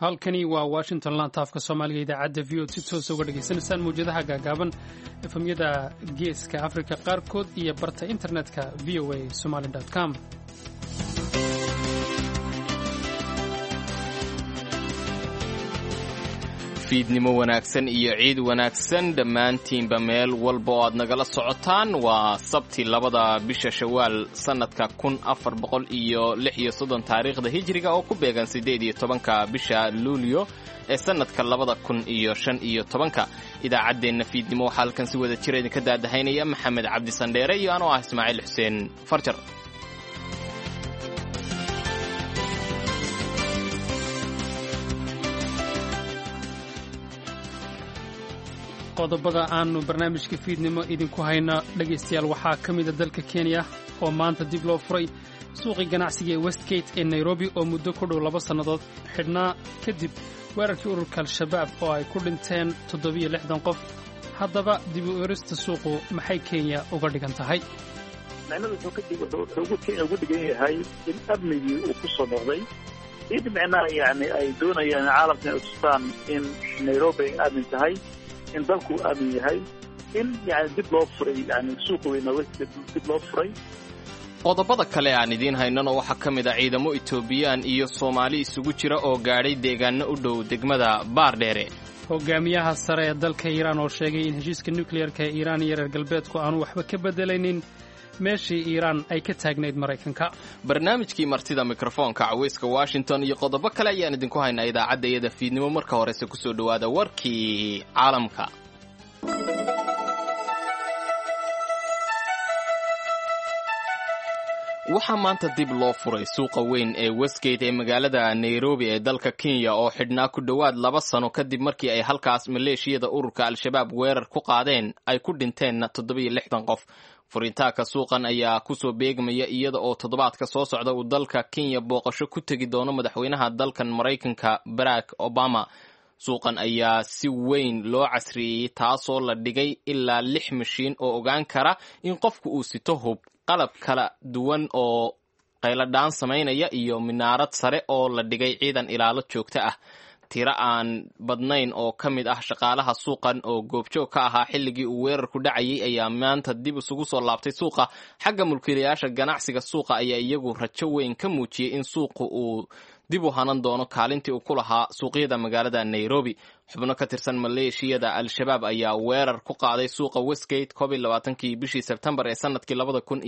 halkani waa Washington laantaafka Soomaaliga idaacadda VO si toos uga dhageysanaysaan mawjadaha gaagaaban efemyada geeska Afrika qaarkood iyo barta internetka voasomali.com. fiidnimo wanaagsan iyo ciid wanaagsan dhammaantiinba meel walba oo aad nagala socotaan waa sabti 2 bisha Shawaal sanadka 1436 taariikhda hijriga oo ku beegan 18 bisha Luulyo ee sanadka 2015 idaacadeena fiidnimo waxa halkan si wada jir idinka daadahaynaya Maxamed Cabdi Sandheere iyo anoo ah Ismaaciil Xuseen Farjar. qodobada aanu barnaamijka fiidnimo idinku hayna dhageystayaal waxaa ka mid ah dalka Kenya oo maanta dib loo furay suuqii ganacsiga ee Westgate ee Nairobi oo muddo ku dhow 2 sanadood xidhnaa kadib weerarkii ururka Al-Shabaab oo ay ku dhinteen 760 qof. haddaba dib u eegista suuqu maxay Kenya uga dhigan tahay? macnaheedu wuxuu ugu dhigan yahay in amnigii uu ku soo noqday macnaha yani ay doonayaan caalamka inay tustaan in Nairobi ay aamin tahay, in dalku aamin yahay, in yani dib loo furay yani suuqa weyn dib loo furay. qodobada kale aan idiin haynano waxaa ka mid ah ciidamo Itoobiyaan iyo Soomaali isugu jira oo gaadhay deegaano u dhow degmada Baardheere. hogaamiyaha sare ee dalka Iiraan oo sheegay in heshiiska nuclear-ka ee Iiraan iyo reer galbeedku aanu waxba ka bedelaynin meeshii Iiraan ay ka taagnayd Mareykanka. barnaamijkii martida mikrofoonka caweyska Washington iyo qodobo kale ayaan idinku haynaa idaacadda fiidnimo. marka horese ku soo dhawaada warkii caalamka. waxaa maanta dib loo furay suuqa weyn ee Westgate ee magaalada Nairobi ee dalka Kenya oo xidhnaa ku dhowaad 2 sano kadib markii ay halkaas maleeshiyada ururka Al-Shabaab weerar ku qaadeen ay ku dhinteen 760 qof. furitaanka suuqan ayaa ku soo beegmaya iyada oo toddobaadka soo socda uu dalka Kenya booqasho ku tagi doono madaxweynaha dalkan Mareykanka Barack Obama. suuqan ayaa si weyn loo casriyeeyay taasoo la dhigay ilaa 6 mashiin oo ogaan kara in qofku uu sito hub, qalab kala duwan oo qayladhaan samaynaya iyo minaarad sare oo la dhigay ciidan ilaalo joogto ah. tiro aan badnayn oo ka mid ah shaqaalaha suuqan oo goobjoog ka ahaa xilligii uu weerarku dhacayay ayaa maanta dib isugu soo laabtay suuqa. xagga mulkiilayaasha ganacsiga suuqa ayaa iyagu rajo weyn ka muujiyay in suuqu uu dib u hanan doono kaalintii uu ku lahaa suuqyada magaalada Nairobi. xubno ka tirsan maleeshiyada Al-Shabaab ayaa weerar ku qaaday suuqa Westgate 22kii bishii Sebtembar ee sanadkii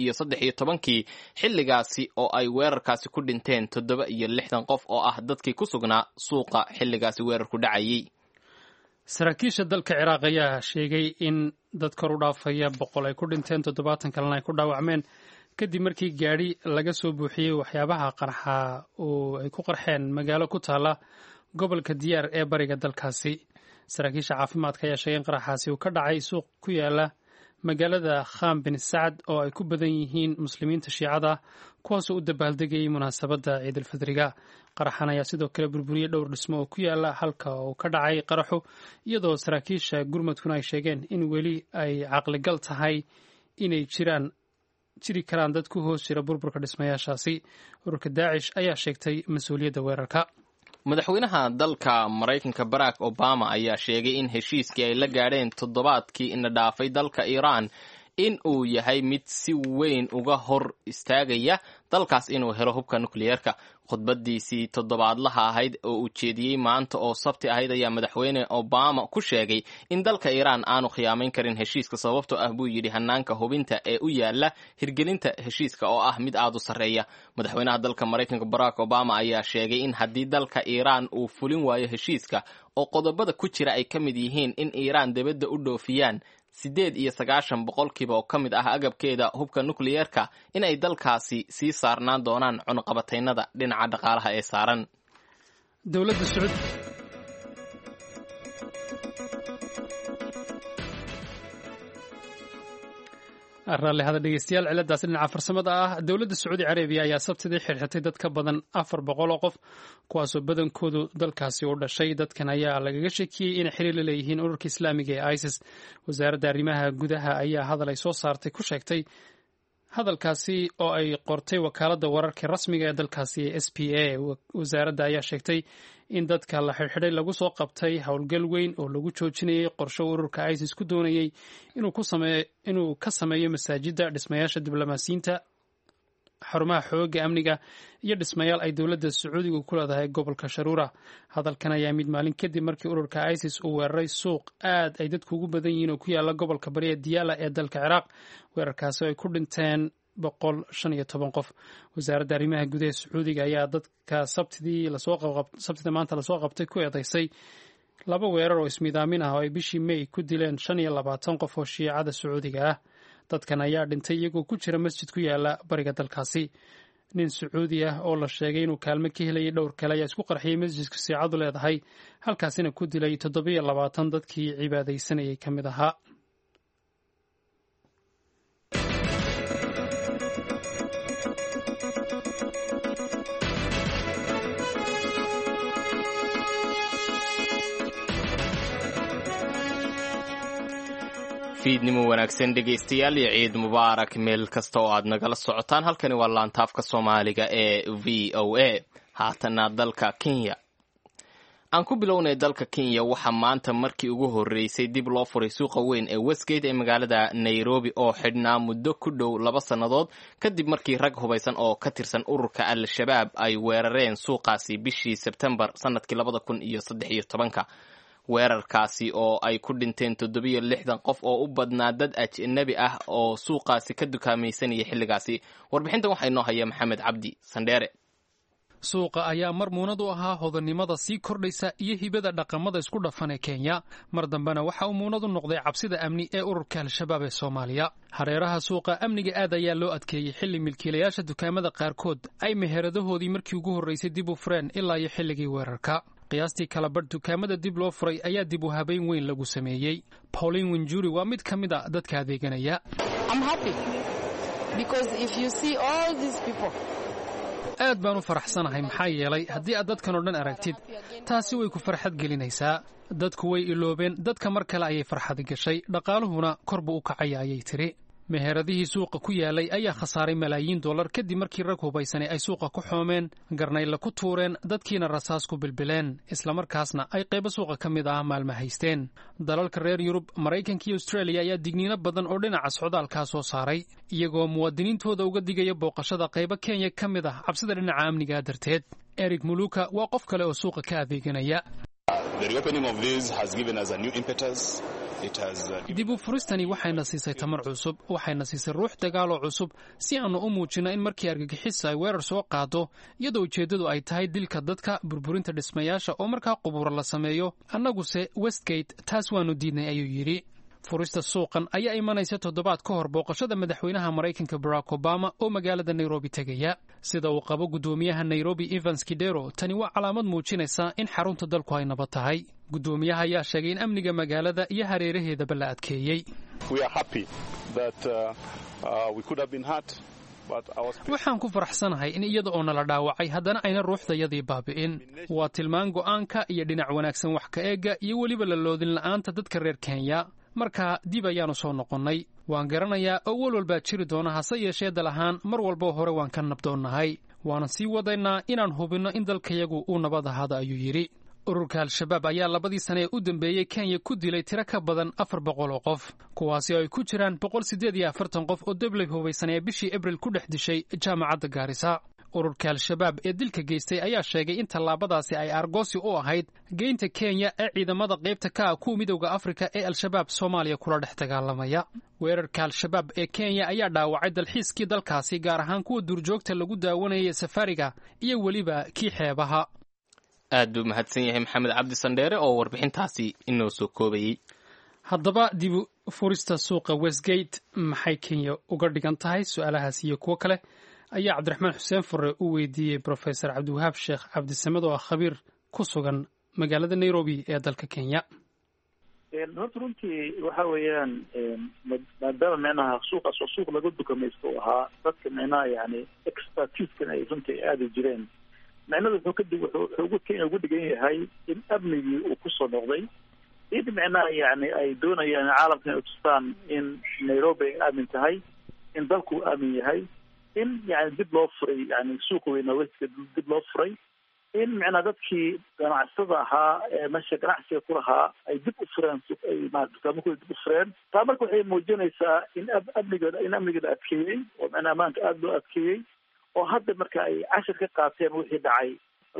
2013 xilligaasi oo ay weerarkaasi ku dhinteen 760 qof oo ah dadkii ku sugnaa suuqa xilligaasi weerarku dhacayay. saraakiisha dalka Ciraaq ayaa sheegay in dad kor u dhaafaya 100 ay ku dhinteen 70 kalena ay ku dhaawacmeen kadib markii gaari laga soo buuxiyey waxyaabaha qarxa oo ay ku qarxeen magaalo ku taala gobolka Diyaar ee bariga dalkaasi. saraakiisha caafimaadka ayaa sheegay in qaraxaasi uu ka dhacay suuq ku yaala magaalada Khan bin Saad oo ay ku badan yihiin muslimiinta Shiicada kuwaas oo u dabaaldegayay munaasabadda Ciid al-Fidriga. qaraxan ayaa sidoo kale burburiyay dhowr dhismo oo ku yaala halka uu ka dhacay qaraxu, iyadoo saraakiisha gurmadkuna ay sheegeen in weli ay caqligal tahay inay jiri karaan dad ku hoos jira burburka dhismayaashaasi. ururka Daacish ayaa sheegtay mas'uuliyadda weerarka. madaxweynaha dalka Mareykanka Barack Obama ayaa sheegay in heshiiskii ay la gaadheen toddobaadkii ina dhaafay dalka Iiraan in uu yahay mid si weyn uga hor istaagaya dalkaas inuu helo hubka nukliyeerka. khudbadiisii toddobaadlaha ahayd oo uu jeediyey maanta oo sabti ahayd ayaa madaxweyne Obama ku sheegay in dalka Iiraan aanu khiyaamayn karin heshiiska sababtoo ah buu yidhi hanaanka hubinta ee u yaala hirgelinta heshiiska oo ah mid aad u sarreeya. madaxweynaha dalka Mareykanka Barack Obama ayaa sheegay in haddii dalka Iiraan uu fulin waayo heshiiska oo qodobada ku jira ay ka mid yihiin in Iiraan dibadda u dhoofiyaan 98% oo ka mid ah agabkeeda hubka nukliyeerka in ay dalkaasi sii saarnaan doonaan cunaqabataynada dhinaca dhaqaalaha ee saaran. dowladda Sacuud raalli hada dhegeystayaal ciladaas dhinaca farsamada ah. dowladda Sacuudi Carabiya ayaa sabtidii xirxirtay dad ka badan 400 oo qof kuwaasoo badankoodu dalkaasi u dhashay. dadkan ayaa lagaga shakiyey inay xiriir la leeyihiin ururka islaamiga ee ISIS. wasaaradda arrimaha gudaha ayaa hadal ay soo saartay ku sheegtay hadalkaasi oo ay qortay wakaaladda wararka rasmiga ee dalkaasi ee s p a wasaaradda ayaa sheegtay in dadka la xidhxidhay lagu soo qabtay howlgal weyn oo lagu joojinayay qorsho ururka isis ku doonayay inuu ka sameeyo masaajidda dhismayaasha diblomaasiyiinta xarumaha xooga amniga iyo dhismayaal ay dowladda sacuudiga ku leedahay gobolka sharuura hadalkan ayaa mid maalin kadib markii ururka isis uu weeraray suuq aad ay dadku ugu badan yihiin oo ku yaala gobolka bariya diyaala ee dalka ciraaq weerarkaasi oo ay ku dhinteen 115 qof wasaaradda arrimaha gudaha sacuudiga ayaa dadka sabtida maanta lasoo qabtay ku eedaysay 2 weerar oo ismidaamin ah oo ay bishii May ku dileen 25 qof oo shiicada sacuudiga ah dadkan ayaa dhintay iyagoo ku jira masjid ku yaala bariga dalkaasi nin sacuudi ah oo la sheegay inuu kaalmo ka helayay dhowr kale ayaa isku qarxiyay masjidka shiicadu leedahay halkaasina ku dilay 27 dadkii cibaadaysanayay ka mid ahaa fiidnimo wanaagsan dhegaystayaal iyo ciid mubaarak meel kasta oo aad nagala socotaan halkani waa laantaafka soomaaliga ee v o a haatana dalka Kenya aan ku bilownay dalka Kenya waxaa maanta markii ugu horeysay dib loo furay suuqa weyn ee Westgate ee magaalada Nairobi oo xidhnaa muddo ku dhow 2 sannadood kadib markii rag hubaysan oo ka tirsan ururka Al-Shabaab ay weerareen suuqaasi bishii September sanadkii 2013 weerarkaasi oo ay ku dhinteen 760 qof oo u badnaa dad ajnabi ah oo suuqaasi ka dukaamaysanaya xilligaasi warbixintan waxaa inoo haya Maxamed Cabdi Sandheere suuqa ayaa marmuunad u ahaa hodannimada sii kordhaysa iyo hibada dhaqamada isku dhafan ee Kenya mar dambena waxa uu muunad u noqday cabsida amni ee ururka Al-Shabaab ee Soomaaliya hareeraha suuqa amniga aad ayaa loo adkeeyay xilli milkiilayaasha dukaamada qaarkood ay meheradahoodii markii ugu horeysay dib u fureen ilaa iyo xilligii weerarka qiyaastii kala badh dukaamada dib loo furay ayaa dib u habeyn weyn lagu sameeyey Pauline Winjuri waa mid ka mid ah dadka adeeganaya aad baan u faraxsanahay maxaa yeelay haddii aad dadkan oo dhan aragtid taasi way ku farxad gelinaysaa dadku way iloobeen dadka mar kale ayay farxad gashay dhaqaaluhuna kor buu u kacaya ayay tiri meheradihii suuqa ku yaalay ayaa khasaaray malaayiin dollar kadib markii rag hubaysanay ay suuqa ku xoomeen garnayla ku tuureen dadkiina rasaas ku bilbileen isla markaasna ay qaybo suuqa ka mid ah maalmo haysteen dalalka reer Yurub Mareykanka iyo Australia ayaa digniino badan oo dhinaca socdaalka soo saaray iyagoo muwaadiniintooda uga digaya booqashada qaybo Kenya ka mid ah cabsida dhinaca amniga darteed Eric Muluka waa qof kale oo suuqa ka adeeganaya dib u furistani waxayna siisay tamar cusub waxayna siisay ruux dagaal oo cusub si aanu u muujino in markii argagixis ay weerar soo qaado iyadoo ujeedadu ay tahay dilka dadka burburinta dhismayaasha oo markaa qubuura la sameeyo annaguse Westgate taas waanu diidnay ayuu yidhi furista suuqan ayaa imanaysa 7 ka hor booqashada madaxweynaha Mareykanka Barack Obama oo magaalada Nairobi tagaya sida uu qabo gudoomiyaha Nairobi Evans Kidero tani waa calaamad muujinaysa in xarunta dalku ay nabad tahay gudoomiyaha ayaa sheegay in amniga magaalada iyo hareeraheedaba la adkeeyay waxaan ku faraxsanahay in iyada oo nala dhaawacay haddana ayna ruuxdayadii baabi'in waa tilmaan go'aanka iyo dhinac wanaagsan wax ka eega iyo weliba la loodin la'aanta dadka reer Kenya marka dib ayaanu soo noqonnay waan garanayaa oo walwalbaa jiri doona hase yeeshee dal ahaan mar walba hore waan ka nabdoonnahay waana sii wadaynaa inaan hubinno in dalkayagu uu nabad ahaado ayuu yidhi ururka Al-Shabaab ayaa 2 sano ee u dambeeyay Kenya ku dilay tiro ka badan 400 oo qof kuwaasi oo ay ku jiraan 148 qof oo dablay hubaysan ee bishii Abriil ku dhex dishay jaamacadda Garissa ururka Al-Shabaab ee dilka geystay ayaa sheegay in tallaabadaasi ay argoosi u ahayd geynta Kenya ee ciidamada qaybta ka ah kuwa midowga Afrika ee Al-Shabaab Soomaaliya kula dhex dagaalamaya weerarka Al-Shabaab ee Kenya ayaa dhaawacay dalxiiskii dalkaasi gaar ahaan kuwa duurjoogta lagu daawanayay safariga iyo weliba kii xeebaha aad buu mahadsan yahay Maxamed Cabdi Sandheere oo warbixintaasi inoo soo koobayay haddaba dib u furista suuqa Westgate maxay Kenya uga dhigan tahay su'aalahaas iyo kuwo kale ayaa Cabdiraxmaan Xuseen Fure u weydiiyey Professor Cabdiwahaab Sheekh Cabdisamed oo khabiir ku sugan magaalada Nairobi ee dalka Kenya runtii waxa weeyaan maadaama micnaha suuqaas oo suuq lagu dukamaysto ahaa dadka micnaha yani expertise-kan ay runtii aadi jireen micnada wuxuu ugu dhigan yahay in amnigii uu kusoo noqday in micnaha yani ay doonayaan caalamka inay tustaan in Nairobi ay aamin tahay in dalku aamin yahay in yani dib loo furay yani suuqa weyna westgate dib loo furay in micnaa dadkii ganacsada ahaa ee meesha ganacsiga ku lahaa ay dib u fureen dukaamahooda dib u fureen taa marka waxay muujinaysaa in amniga la adkeeyey oo micnaa ammaanka aada loo adkeeyey oo hadda marka ay cashir ka qaateen wixii dhacay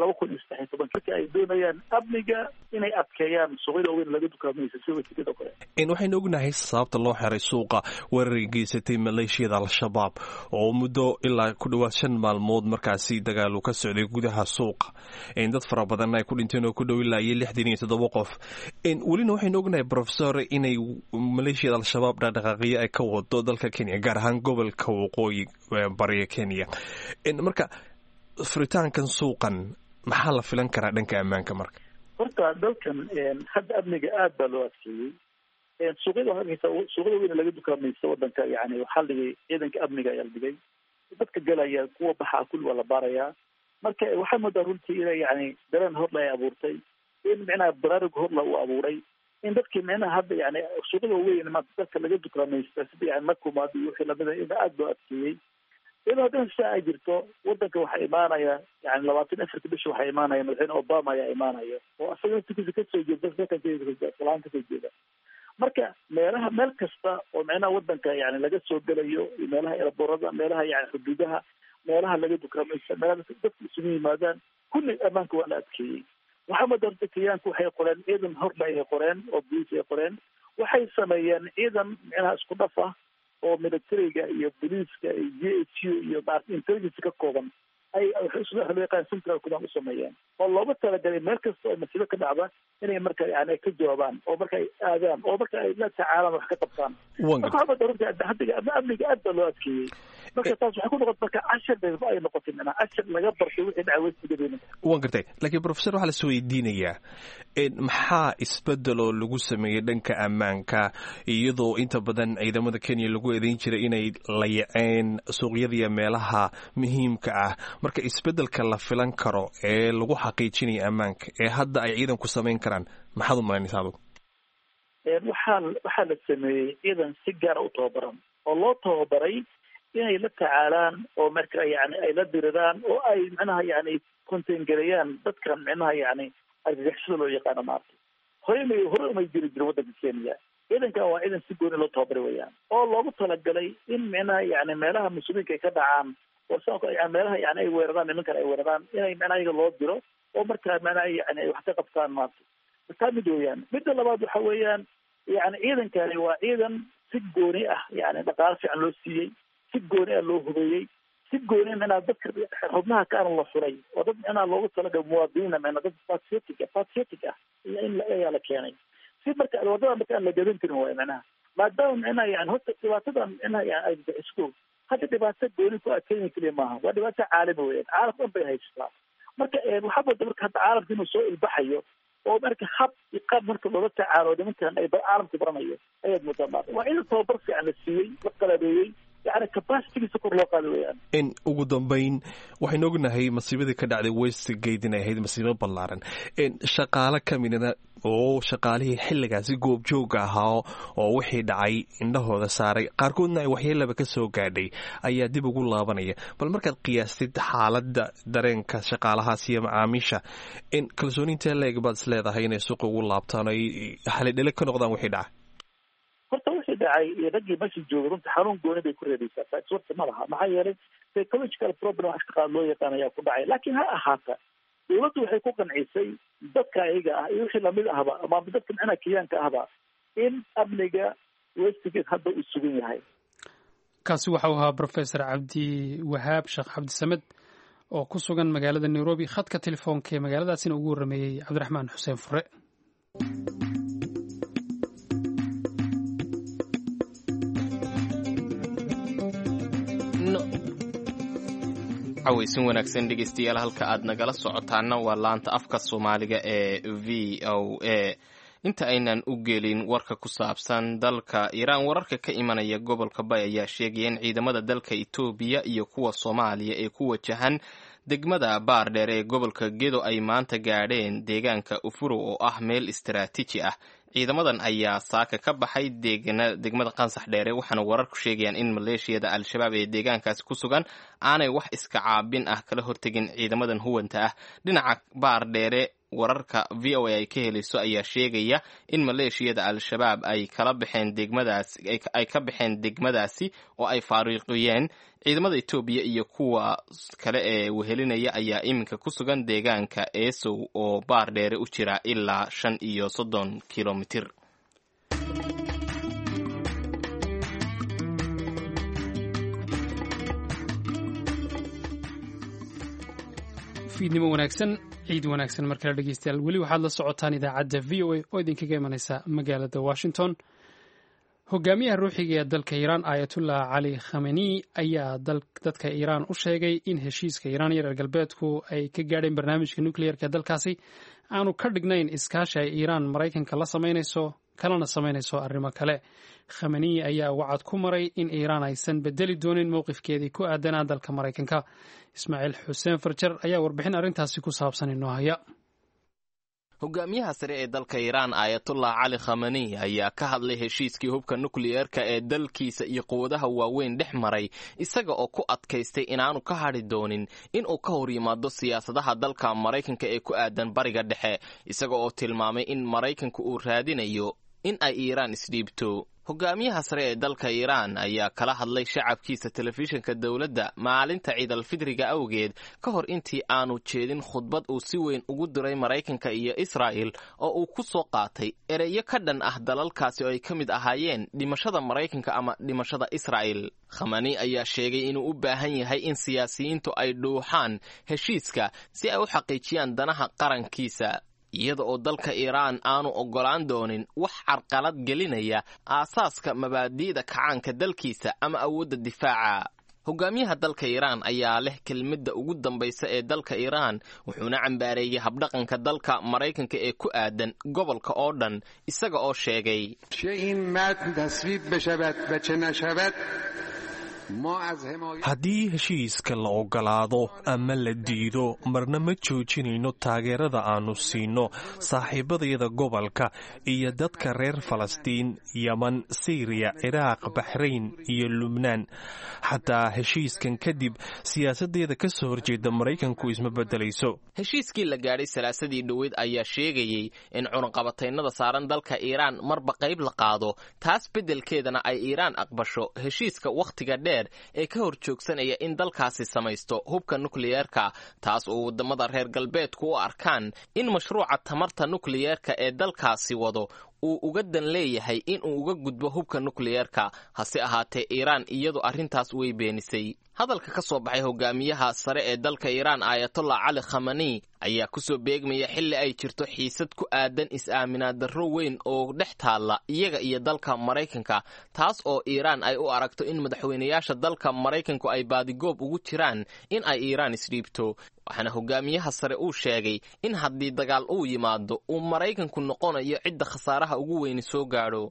2013 marka ay doonayaan amniga inay adkeeyaan suuqyada weyn laga dukaamaysa sida wasiirada kale waxaynu ognahay sababta loo xiray suuqa weerarka geysatay maleeshiyada al-shabaab oo muddo ilaa ku dhawaad 5 maalmood markaasi dagaal ka socday gudaha suuqa dad fara badan ay ku dhinteen oo ku dhow ilaa 67 qof welina waxaynu ognahay professor inay maleeshiyada al-shabaab dhaqdhaqaaqyo ay ka wado dalka Kenya gaar ahaan gobolka waqooyi bariga Kenya marka furitaankan suuqan maxaa la filan karaa dhanka ammaanka marka horta dalkan hadda amniga aad baa loo adkeeyey suuqyada weyn laga dukaamaysa wadanka yani waxaa la dhigay ciidanka amniga ayaa la dhigay dadka galaya kuwa baxaa kulli waa la baarayaa marka waxaa moodaa runtii inay yani dareen horla ay abuurtay in micnaha baraarug horla uu abuuray in dadkii micnaha hadda yani suuqyada weyn dadka laga dukaamaysta sida yani makumaad iyo wixii lamida in aada loo adkeeyey iyadoo haddana sidaa ay jirto wadanka waxaa imaanaya yani 24 bisha waxaa imaanaya madaxweyne Obama ayaa imaanaya oo asaga naftiisa kasoo jeeda salaan kasoo jeeda marka meel kasta oo micnaha wadanka yani laga soo gelayo meelaha eraboorada meelaha yani xuduudaha meelaha laga dukaamaysa meelaha dadka isugu yimaadaan kulli ammaanka waa la adkeeyey waxaa madarta Kenyaanku waxay qoreen ciidan horla ay qoreen oo booliis ay qoreen waxay sameeyeen ciidan micnaha isku dhaf ah oo militariga iyo booliiska iyo GHU iyo intelligence ka kooban ay waxay isla xilqaan central kudan u sameeyeen oo looga talagalay meel kasta oo masiibo ka dhacda inay marka yani ka jawaabaan oo marka ay aadaan oo marka ay la tacaalaan wax ka qabtaan waxaa darunta hadda amniga aad baa loo adkeeyey marka taas waxay ku noqotay marka cashir ay noqotay macnaha cashir laga bartay wixii dhacay wasiirada waan gartay laakiin professor waxaa la soo weydiinayaa maxaa isbedel oo lagu sameeyay dhanka ammaanka iyadoo inta badan ciidamada Kenya lagu eedeyn jiray inay layaceen suuqyada iyo meelaha muhiimka ah marka isbedelka la filan karo ee lagu xaqiijinayo ammaanka ee hadda ay ciidanku sameyn karaan maxaad u malaynaysaa adigu waxaa la sameeyey ciidan si gaar u tababaran oo loo tababaray inay la tacaalaan oo marka yani ay la diriraan oo ay micnaha yani kontengareeyaan dadkan micnaha yani argagixisada loo yaqaano maarta hore umay jiri jirin wadanka Kenya ciidankan waa ciidan si gooni loo tababaray weyaan oo loogu talagalay in micnaha yani meelaha muslimiinka ay ka dhacaan oo sababta yani meelaha yani ay weeraraan nimankan ay weeraraan inay micnaha iyaga loo diro oo markaa micnaha yani ay wax ka qabtaan maarta markaa mid weeyaan midda labaad waxa weeyaan yani ciidankani waa ciidan si gooni ah yani dhaqaale fiican loo siiyey si gooni ah loo hubeeyey si gooni micnaha dadka xubnaha kaana la furay oo dad micnaha loogu talagalay muwaadiniina micnaha dad patriotic ah in ayaa la keenay si marka wadada marka aan la gadan karin waay micnaha maadaama micnaha yani horta dhibaatadan micnaha yani ay bixiso hadda dhibaato gooni ku Kenya kaliya maaha waa dhibaato caalami weeyaan caalamka dhan bay haysataa marka waxaa moodaa marka hadda caalamka inuu soo ilbaxayo oo marka hab iqaab marka loola tacaalo nimankan ay caalamka baranayo ayaad moodaa maarta waa in tababar fiican la siiyey la qalabeeyey يعني capacity kor loo qaado weeyaan in ugu dambeyn waxaynu ognahay masiibadii ka dhacday Westgate inay ahayd masiibo ballaaran shaqaale ka midna oo shaqaalihii xilligaasi goobjooga ahaa oo wixii dhacay indhahooda saaray qaarkoodna ay waxyeelaba ka soo gaadhay ayaa dib ugu laabanaya bal markaad qiyaastid xaaladda dareenka shaqaalahaas iyo macaamiisha in kalsoonintee leeg baad is leedahay inay suuqa ugu laabtaan ay xalidhele ka noqdaan wixii dhacay horta wixii dhacay iyo raggii meesha jooga runta xanuun gooni bay ku reebaysaa taas horta ma laha maxaa yeelay psychological problem wax qaad loo yaqaan ayaa ku dhacay laakiin ha ahaata dowladdu waxay ku qancisay dadka ayaga ah iyo wixii lamid ahba ama dadka micnaha Kenyaanka ahba in amniga Westgate hadda uu sugan yahay kaasi waxa uu ahaa professor Cabdi Wahaab Sheekh Cabdi Samed oo ku sugan magaalada Nairobi khadka telefoonka ee magaaladaasina ugu warameeyay Cabdiraxmaan Xuseen Fure cawaysin wanaagsan dhegeystayaal halka aad nagala socotaana waa laanta afka Soomaaliga ee VOA inta aynan u gelin warka ku saabsan dalka Iran wararka ka imanaya gobolka Bay ayaa sheegaya in ciidamada dalka Itoobiya iyo kuwa Soomaaliya ee ku wajahan degmada Baardheer ee gobolka Gedo ay maanta gaadheen deegaanka Ufuro oo ah meel istiraatiiji ah ciidamadan ayaa saaka ka baxay degmada qansax dheere waxaana wararku sheegayaan in maleeshiyada al-shabaab ee deegaankaasi ku sugan aanay wax iska caabin ah kala hortegin ciidamadan huwanta ah. dhinaca baar dheere wararka v o a ay ka helayso ayaa sheegaya in maleeshiyada al-shabaab ay ka baxeen degmadaasi oo ay faaruqiyeen ciidamada Itoobiya iyo kuwa kale ee wehelinaya ayaa iminka ku sugan deegaanka Eesow oo baar dheere u jira ilaa 35 kilomitir. fiidnimo wanaagsan ciid wanaagsan markale dhegeystayaal weli waxaad la socotaan idaacadda v o a oo idinkaga imanaysa magaalada Washington. hogaamiyaha ruuxiga ee dalka Iiraan Ayatollah Ali Khamenei ayaa dadka Iiraan u sheegay in heshiiska Iiraan iyo reer galbeedku ay ka gaadheen barnaamijka nuclearka ee dalkaasi aanu ka dhignayn iskaashi ay Iiraan Maraykanka la samaynayso kalena samaynayso arrimo kale. Khamenei ayaa wacad ku maray in Iiraan aysan bedeli doonin mowqifkeedii ku aadanaa dalka Maraykanka. Ismaaciil Xuseen Farjar ayaa warbixin arrintaasi ku saabsan inoo haya. hogaamiyaha sare ee dalka Iiraan Ayatollah Ali Khamenei ayaa ka hadlay heshiiskii hubka nuclearka ee dalkiisa iyo quwadaha waaweyn dhex maray isaga oo ku adkaystay inaanu ka hadhi doonin in uu ka hor yimaado siyaasadaha dalka Maraykanka ee ku aadan bariga dhexe isaga oo tilmaamay in Maraykanku uu raadinayo in ay Iiraan isdhiibto. hogaamiyaha sare ee dalka Iiraan ayaa kala hadlay shacabkiisa telefishinka dawladda maalinta Ciid al-Fidriga awgeed ka hor intii aanu jeedin khudbad uu si weyn ugu diray Maraykanka iyo Israa'iil oo uu ku soo qaatay ereyo ka dhan ah dalalkaasi oo ay ka mid ahaayeen dhimashada Maraykanka ama dhimashada Israa'iil. Khamenei ayaa sheegay inuu u baahan yahay in siyaasiyiintu ay dhuuxaan heshiiska si ay u xaqiijiyaan danaha qarankiisa iyada oo dalka Iiraan aanu ogolaan doonin wax carqalad gelinaya aasaaska mabaadi'da kacaanka dalkiisa ama awoodda difaaca. hogaamiyaha dalka Iiraan ayaa leh kelmadda ugu dambaysa ee dalka Iiraan wuxuuna cambaareeyay habdhaqanka dalka Maraykanka ee ku aadan gobolka oo dhan isaga oo sheegay haddii heshiiska la ogolaado ama la diido marna ma joojinayno taageerada aanu siino saaxiibadayada gobolka iyo dadka reer Falastiin, Yaman, Syria, Ciraaq, Baxrayn iyo Lubnaan. xataa heshiiskan kadib siyaasadeeda ka soo horjeeda Maraykanku isma bedelayso. heshiiskii la gaadhay salaasadii dhaweyd ayaa sheegayay in cunaqabataynada saaran dalka Iiraan marba qayb la qaado, taas bedelkeedana ay Iiraan aqbasho heshiiska wakhtiga dheer ee ka hor joogsanaya in dalkaasi samaysto hubka nuclearka, taas oo wadamada reer galbeedku u arkaan in mashruuca tamarta nuclearka ee dalkaasi wado uu uga dan leeyahay in uu uga gudbo hubka nuclearka. hase ahaatee Iiraan iyadu arrintaas way beenisay. hadalka ka soo baxay hogaamiyaha sare ee dalka Iiraan Ayatollah Ali Khamenei ayaa ku soo beegmaya xilli ay jirto xiisad ku aadan is-aaminaad darro weyn oo dhex taalla iyaga iyo dalka Maraykanka, taas oo Iiraan ay u aragto in madaxweynayaasha dalka Maraykanku ay baadigoob ugu jiraan in ay Iiraan isdhiibto. waxaana hogaamiyaha sare uu sheegay in haddii dagaal uu yimaado uu Maraykanku noqonayo cidda khasaaraha ugu weyni soo gaadho.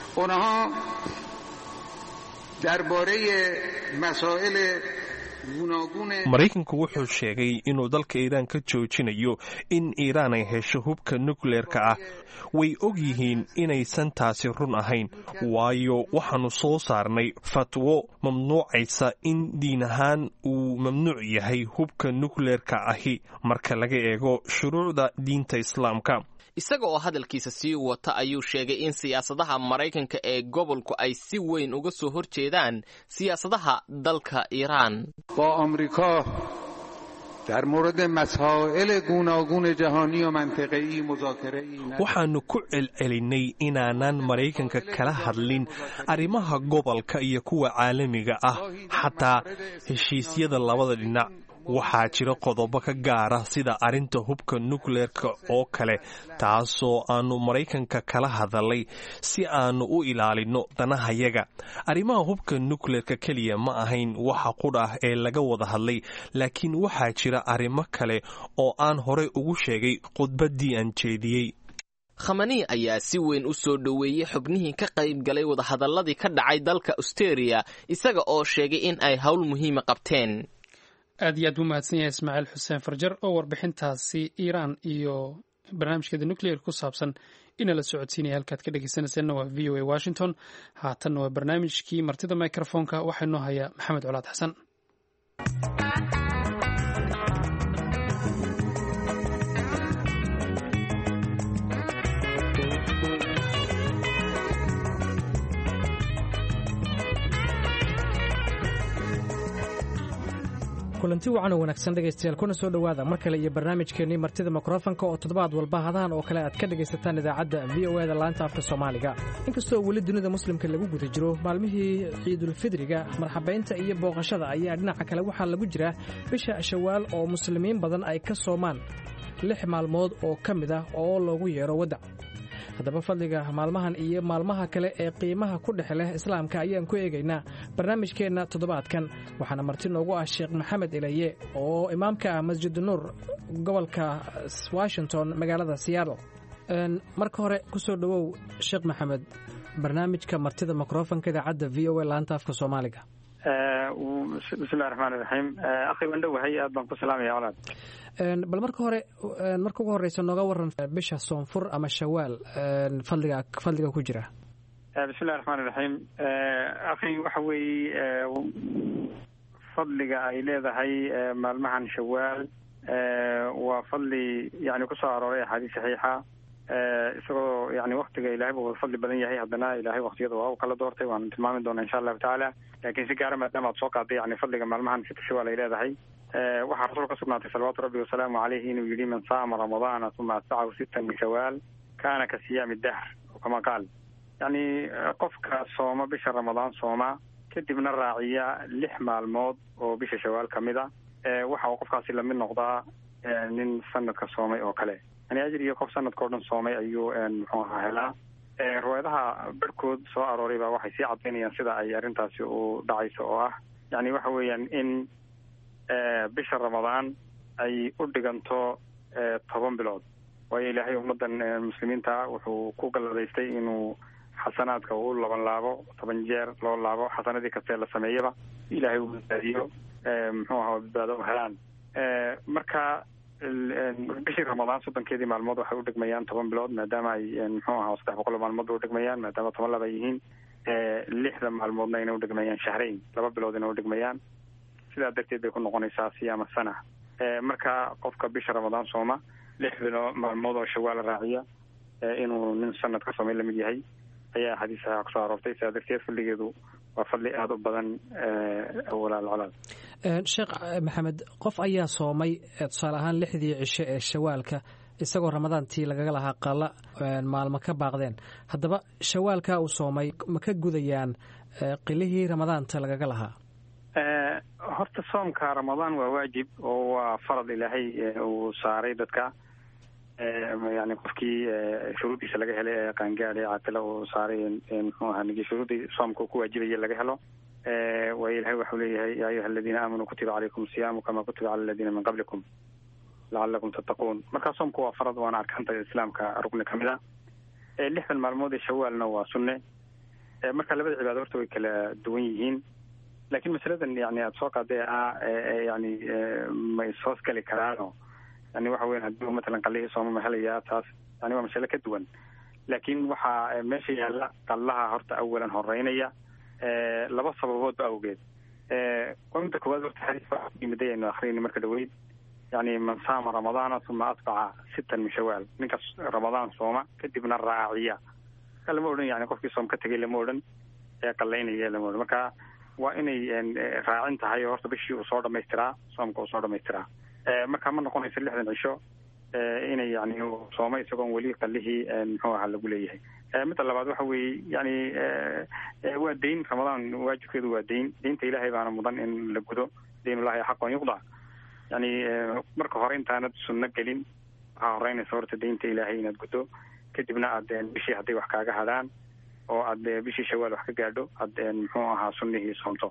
Maraykanku wuxuu sheegay inuu dalka Iiraan ka joojinayo in Iiraan ay hesho hubka nuclearka ah. way og yihiin inaysan taasi run ahayn, waayo waxaanu soo saarnay fatwo mamnuucaysa in diin ahaan uu mamnuuc yahay hubka nuclearka ahi marka laga eego shuruucda diinta Islaamka. isaga oo hadalkiisa sii wata ayuu sheegay in siyaasadaha Maraykanka ee gobolku ay si weyn uga soo horjeedaan siyaasadaha dalka Iiraan. با آمریکا در مورد مسائل گوناگون جهانی و منطقه‌ای مذاکره waxaanu ku celcelinay inaanan Maraykanka kala hadlin arrimaha gobolka iyo kuwa caalamiga ah, xataa heshiisyada labada dhinac. waxaa jira qodobo ka gaara sida arrinta hubka nuclearka oo kale, taasoo aanu Maraykanka kala hadalay si aanu u ilaalino danahayaga. arrimaha hubka nuclearka keliya ma ahayn waxa qudha ah ee laga wada hadlay, laakiin waxaa jira arrimo kale oo aan horey ugu sheegay khudbaddii aan jeediyey. Khamenei ayaa si weyn u soo dhoweeyay xubnihii ka qayb galay wadahadalladii ka dhacay dalka Australia, isaga oo sheegay in ay hawl muhiima qabteen. aad iyo aad u mahadsan yahay Ismaaciil Xuseen Farjar oo warbixintaasi Iiraan iyo barnaamijkeeda nuclear ku saabsan inala socodsiinaya halkaad ka dhegeysanaysaanna waa v o a washington. haatanna waa barnaamijkii martida microfonka waxaa inoo haya maxamed colaad xasan. kulanti wacan oo wanaagsan dhegaystayaal kuna soo dhowaada mar kale iyo barnaamijkeennii martida mikrofonka oo toddobaad walba hadahan oo kale aad ka dhegaysataan idaacadda v o eda laanta afka soomaaliga. inkastoo weli dunida muslimka lagu guda jiro maalmihii ciidulfidriga, marxabaynta iyo booqashada ayaa dhinaca kale waxaa lagu jiraa bisha shawaal oo muslimiin badan ay ka soomaan 6 maalmood oo ka mid ah oo loogu yeero wadac. haddaba fadliga maalmahan iyo maalmaha kale ee qiimaha ku dhex leh islaamka ayaan ku eegaynaa barnaamijkeenna toddobaadkan. waxaana marti noogu ah sheekh maxamed ilaye oo imaamka ah masjid nuur gobolka washington magaalada Seattle. marka hore ku soo dhawow sheekh maxamed barnaamijka martida mikrofonka idaacadda v o a laanta afka soomaaliga. bismillahi raxmaani raxiim. akhi wandhowahay aad baan ku salaamaya walaal. bal marka ugu horeysa nooga waran bisha soonfur ama shawaal fadliga ku jira. bismillahi raxmaani raxiim. akhi waxa weeye fadliga ay leedahay maalmahan shawaal waa fadli yani kusoo arooray axaadiis saxiixa, isagoo yani waktiga ilaahay buu wada fadli badan yahay, haddana ilaahay waktiyada waa u kala doortay, waanu tilmaami doonaa insha allahu tacaala. laakiin si gaara maadaama aad soo qaaday yani fadliga maalmahan sita shawaal ay leedahay, waxaa rasuulka ka sugnaatay salawaatu rabbi wasalaamu caleyhi inuu yidhi man saama ramadaana uma atbacahu 6 min shawaal kaana ka siyaami dahr kama qaal. yani qofka sooma bisha ramadaan sooma kadibna raaciya 6 maalmood oo bisha shawaal kamid a, waxa uu qofkaasi lamid noqdaa nin sanadka soomay oo kale. yani ajir iyo qof sanadka o dhan soomay ayuu muxuu ahaa helaa. riwaayadaha barhkood soo arooray baa waxay sii cadaynayaan sida ay arrintaasi u dhacayso, oo ah yani waxa weeyaan in bisha ramadaan ay u dhiganto 10 bilood. waayo ilaahay ummadan muslimiinta wuxuu ku galladaystay inuu xasanaadka uu laban laabo 10 jeer loo laabo xasanadii kastee la sameeyaba ilaahay uu badbaadiyo muxuu ahaa badbaado u helaan. marka bishii ramadaan 30 maalmood waxay u dhigmayaan 10 bilood, maadaama ay muxuu ahaa 300 maalmood u dhigmayaan, maadaama 10 laba yihiin. 6 maalmoodna inay u dhigmayaan shahrayn, 2 bilood inay u dhigmayaan. sidaa darteed bay ku noqonaysaa siyaama sana. marka qofka bisha ramadaan sooma 6 maalmood oo shawaal raaciya inuu nin sanadka soomay lamid yahay ayaa xadiisaha kusoo aroortay. sidaa darteed fadligeedu waa fadli aada u badan. walaal sheekh maxamed, qof ayaa soomay tusaale ahaan 6dii cisho ee shawaalka isagoo ramadaantii lagaga lahaa qala maalmo ka baaqdeen. haddaba shawaalka uu soomay ma ka gudayaan qilihii ramadaanta lagaga lahaa? horta soomka ramadaan waa waajib oo waa farad ilaahay uu saaray dadka. yani qofkii shuruuddiisa laga helay ee qaangaadhay caatila uu saaray muxuu ahaa nigi shuruuddii soomka uu ku waajibaya laga helo. waayo ilahay waxuu leeyahay yaa ayuha aladiina aamanuu kutiba calaykum siyaamu kama kutiba cala aladiina min qablikum lacalakum tattaquun. markaa soomku waa farad, waana arkaanta islaamka rugni ka mid a. 6 maalmood ee shawaalna waa sunne. marka labada cibaado horta way kala duwan yihiin. laakiin masaladan yani aada soo qaadee yani ma ishoos gali karaano. yani waxa weyan haddii matalan qalihii sooma ma helayaa, taas yani waa masale ka duwan. laakiin waxaa meesha yaalla qallaha horta awalan horeynaya 2 sababoodba awgeed. midda koowaad horta xadiis baa yimiday aynu akhriyayna marka dhaweyd, yani man saama ramadaana uma atbaca 6 min shawaal, ninkaas ramadaan sooma kadibna raaciya. marka lama odhan yani qofkii soom ka tegay lama odhan, qallaynaya lama odhan. marka waa inay raacin tahay oo horta bishii uu soo dhamaystiraa, soomka uu soo dhamaystiraa. marka ma noqonayso 6 cisho inay yani soomay isagoon weli qalihii muxuu ahaa lagu leeyahay. midda labaad waxa weeye yani waa dayn. ramadaan waajibkeedu waa dayn. daynta ilaahay baana mudan in la gudo. daynullahi xaqan yuqda. yani marka hore intaanad sunno gelin waxaa horeynaysa horta daynta ilaahay inaad gudo, kadibna aad bishii hadday wax kaaga hadhaan oo aad bishii shawaal wax ka gaadho aad muxuu ahaa sunnihii soomto.